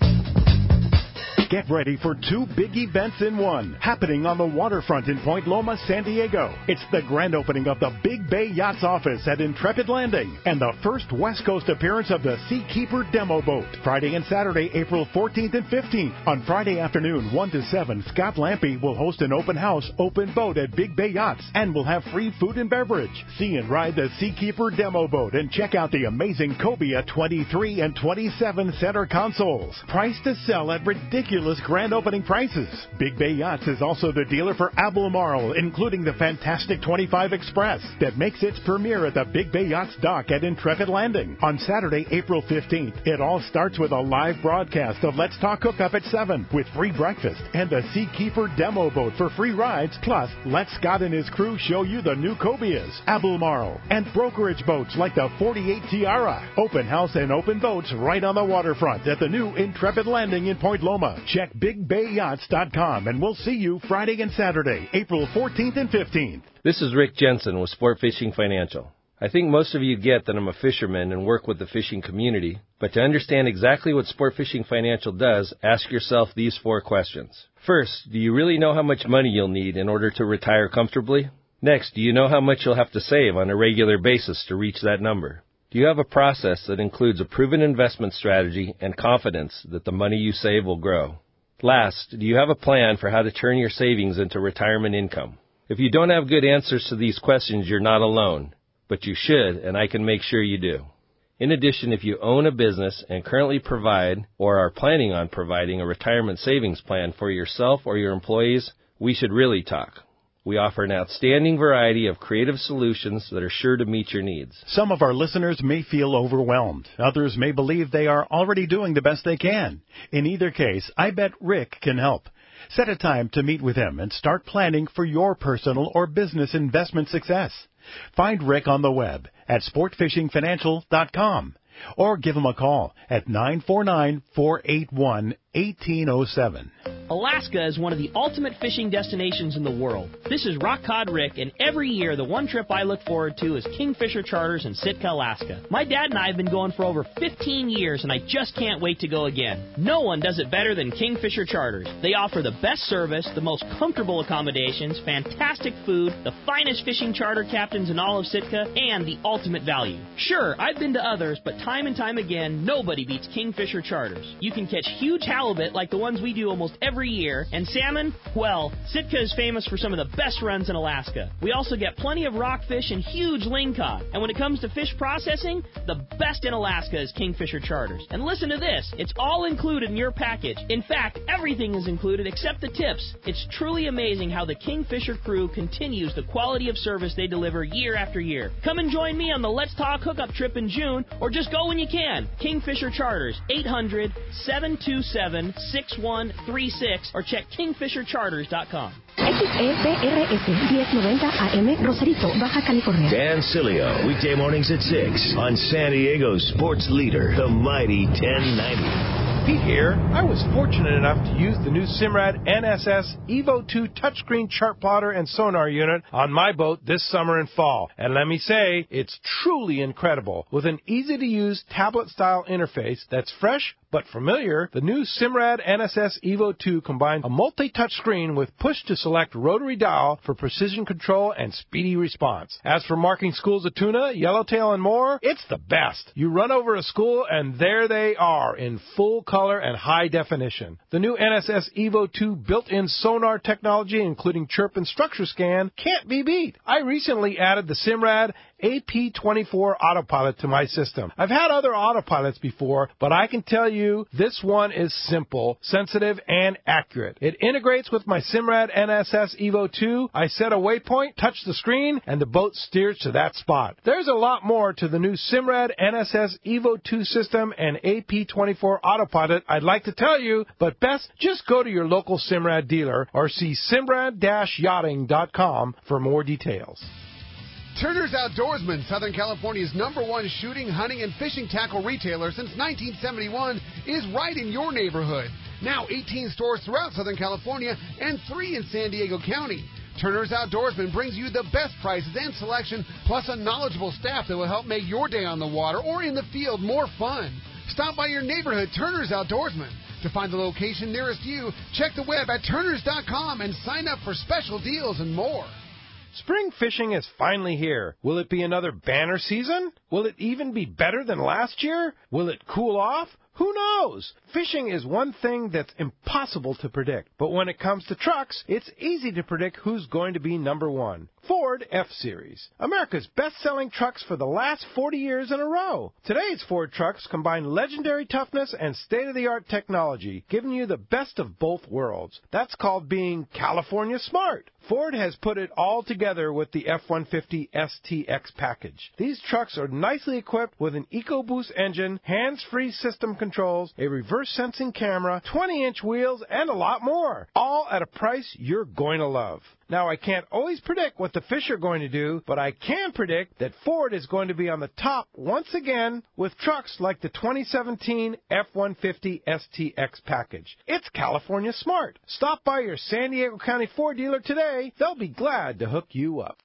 Get ready for two big events in one, happening on the waterfront in Point Loma, San Diego. It's the grand opening of the Big Bay Yachts office at Intrepid Landing and the first West Coast appearance of the Seakeeper demo boat. Friday and Saturday, April fourteenth and fifteenth. On Friday afternoon, one to seven, Scott Lampy will host an open house, open boat at Big Bay Yachts and will have free food and beverage. See and ride the Seakeeper demo boat and check out the amazing Cobia twenty-three and twenty-seven center consoles. Priced to sell at ridiculous grand opening prices. Big Bay Yachts is also the dealer for Albemarle, including the fantastic twenty-five Express that makes its premiere at the Big Bay Yachts dock at Intrepid Landing. On Saturday, April fifteenth, it all starts with a live broadcast of Let's Talk Hookup at seven with free breakfast and a Seakeeper demo boat for free rides. Plus, let Scott and his crew show you the new Cobias, Albemarle, and brokerage boats like the forty-eight Tiara. Open house and open boats right on the waterfront at the new Intrepid Landing in Point Loma. Check big bay yachts dot com and we'll see you Friday and Saturday, April fourteenth and fifteenth. This is Rick Jensen with Sport Fishing Financial. I think most of you get that I'm a fisherman and work with the fishing community, but to understand exactly what Sport Fishing Financial does, ask yourself these four questions. First, do you really know how much money you'll need in order to retire comfortably? Next, do you know how much you'll have to save on a regular basis to reach that number? Do you have a process that includes a proven investment strategy and confidence that the money you save will grow? Last, do you have a plan for how to turn your savings into retirement income? If you don't have good answers to these questions, you're not alone. But you should, and I can make sure you do. In addition, if you own a business and currently provide or are planning on providing a retirement savings plan for yourself or your employees, we should really talk. We offer an outstanding variety of creative solutions that are sure to meet your needs. Some of our listeners may feel overwhelmed. Others may believe they are already doing the best they can. In either case, I bet Rick can help. Set a time to meet with him and start planning for your personal or business investment success. Find Rick on the web at sport fishing financial dot com or give him a call at nine four nine, four eight one, one eight zero seven. Alaska is one of the ultimate fishing destinations in the world. This is Rock Cod Rick, and every year the one trip I look forward to is Kingfisher Charters in Sitka, Alaska. My dad and I have been going for over fifteen years, and I just can't wait to go again. No one does it better than Kingfisher Charters. They offer the best service, the most comfortable accommodations, fantastic food, the finest fishing charter captains in all of Sitka, and the ultimate value. Sure, I've been to others, but time and time again, nobody beats Kingfisher Charters. You can catch huge halibut like the ones we do almost every year, and salmon, well, Sitka is famous for some of the best runs in Alaska. We also get plenty of rockfish and huge lingcod. And when it comes to fish processing, the best in Alaska is Kingfisher Charters. And listen to this, it's all included in your package. In fact, everything is included except the tips. It's truly amazing how the Kingfisher crew continues the quality of service they deliver year after year. Come and join me on the Let's Talk hookup trip in June, or just go when you can. Kingfisher Charters, eight hundred, seven two seven, six one three six, or check kingfisher charters dot com. X E B R S ten ninety A M Rosarito, Baja California. Dan Cilio, weekday mornings at six on San Diego's sports leader, the mighty ten ninety. Pete here. I was fortunate enough to use the new Simrad N S S Evo two touchscreen chart plotter and sonar unit on my boat this summer and fall. And let me say, it's truly incredible. With an easy-to-use tablet-style interface that's fresh but familiar, the new Simrad N S S Evo two combines a multi-touch screen with push-to-select rotary dial for precision control and speedy response. As for marking schools of tuna, yellowtail, and more, it's the best. You run over a school, and there they are in full color and high definition. The new N S S Evo two built-in sonar technology, including chirp and structure scan, can't be beat. I recently added the Simrad A P twenty-four autopilot to my system. I've had other autopilots before, but I can tell you this one is simple, sensitive, and accurate. It integrates with my Simrad N S S Evo two. I set a waypoint, touch the screen, and the boat steers to that spot. There's a lot more to the new Simrad N S S Evo two system and A P twenty-four autopilot I'd like to tell you, but best just go to your local Simrad dealer or see simrad dash yachting dot com for more details. Turner's Outdoorsman, Southern California's number one shooting, hunting, and fishing tackle retailer since nineteen seventy-one, is right in your neighborhood. Now eighteen stores throughout Southern California and three in San Diego County. Turner's Outdoorsman brings you the best prices and selection, plus a knowledgeable staff that will help make your day on the water or in the field more fun. Stop by your neighborhood Turner's Outdoorsman. To find the location nearest you, check the web at turners dot com and sign up for special deals and more. Spring fishing is finally here. Will it be another banner season? Will it even be better than last year? Will it cool off? Who knows? Fishing is one thing that's impossible to predict. But when it comes to trucks, it's easy to predict who's going to be number one. Ford F-Series, America's best-selling trucks for the last forty years in a row. Today's Ford trucks combine legendary toughness and state-of-the-art technology, giving you the best of both worlds. That's called being California smart. Ford has put it all together with the F one fifty S T X package. These trucks are nicely equipped with an EcoBoost engine, hands-free system controls, a reverse-sensing camera, twenty-inch wheels, and a lot more. All at a price you're going to love. Now, I can't always predict what the Fish are going to do, but I can predict that Ford is going to be on the top once again with trucks like the twenty seventeen F one fifty S T X package. It's California smart. Stop by your San Diego County Ford dealer today. They'll be glad to hook you up.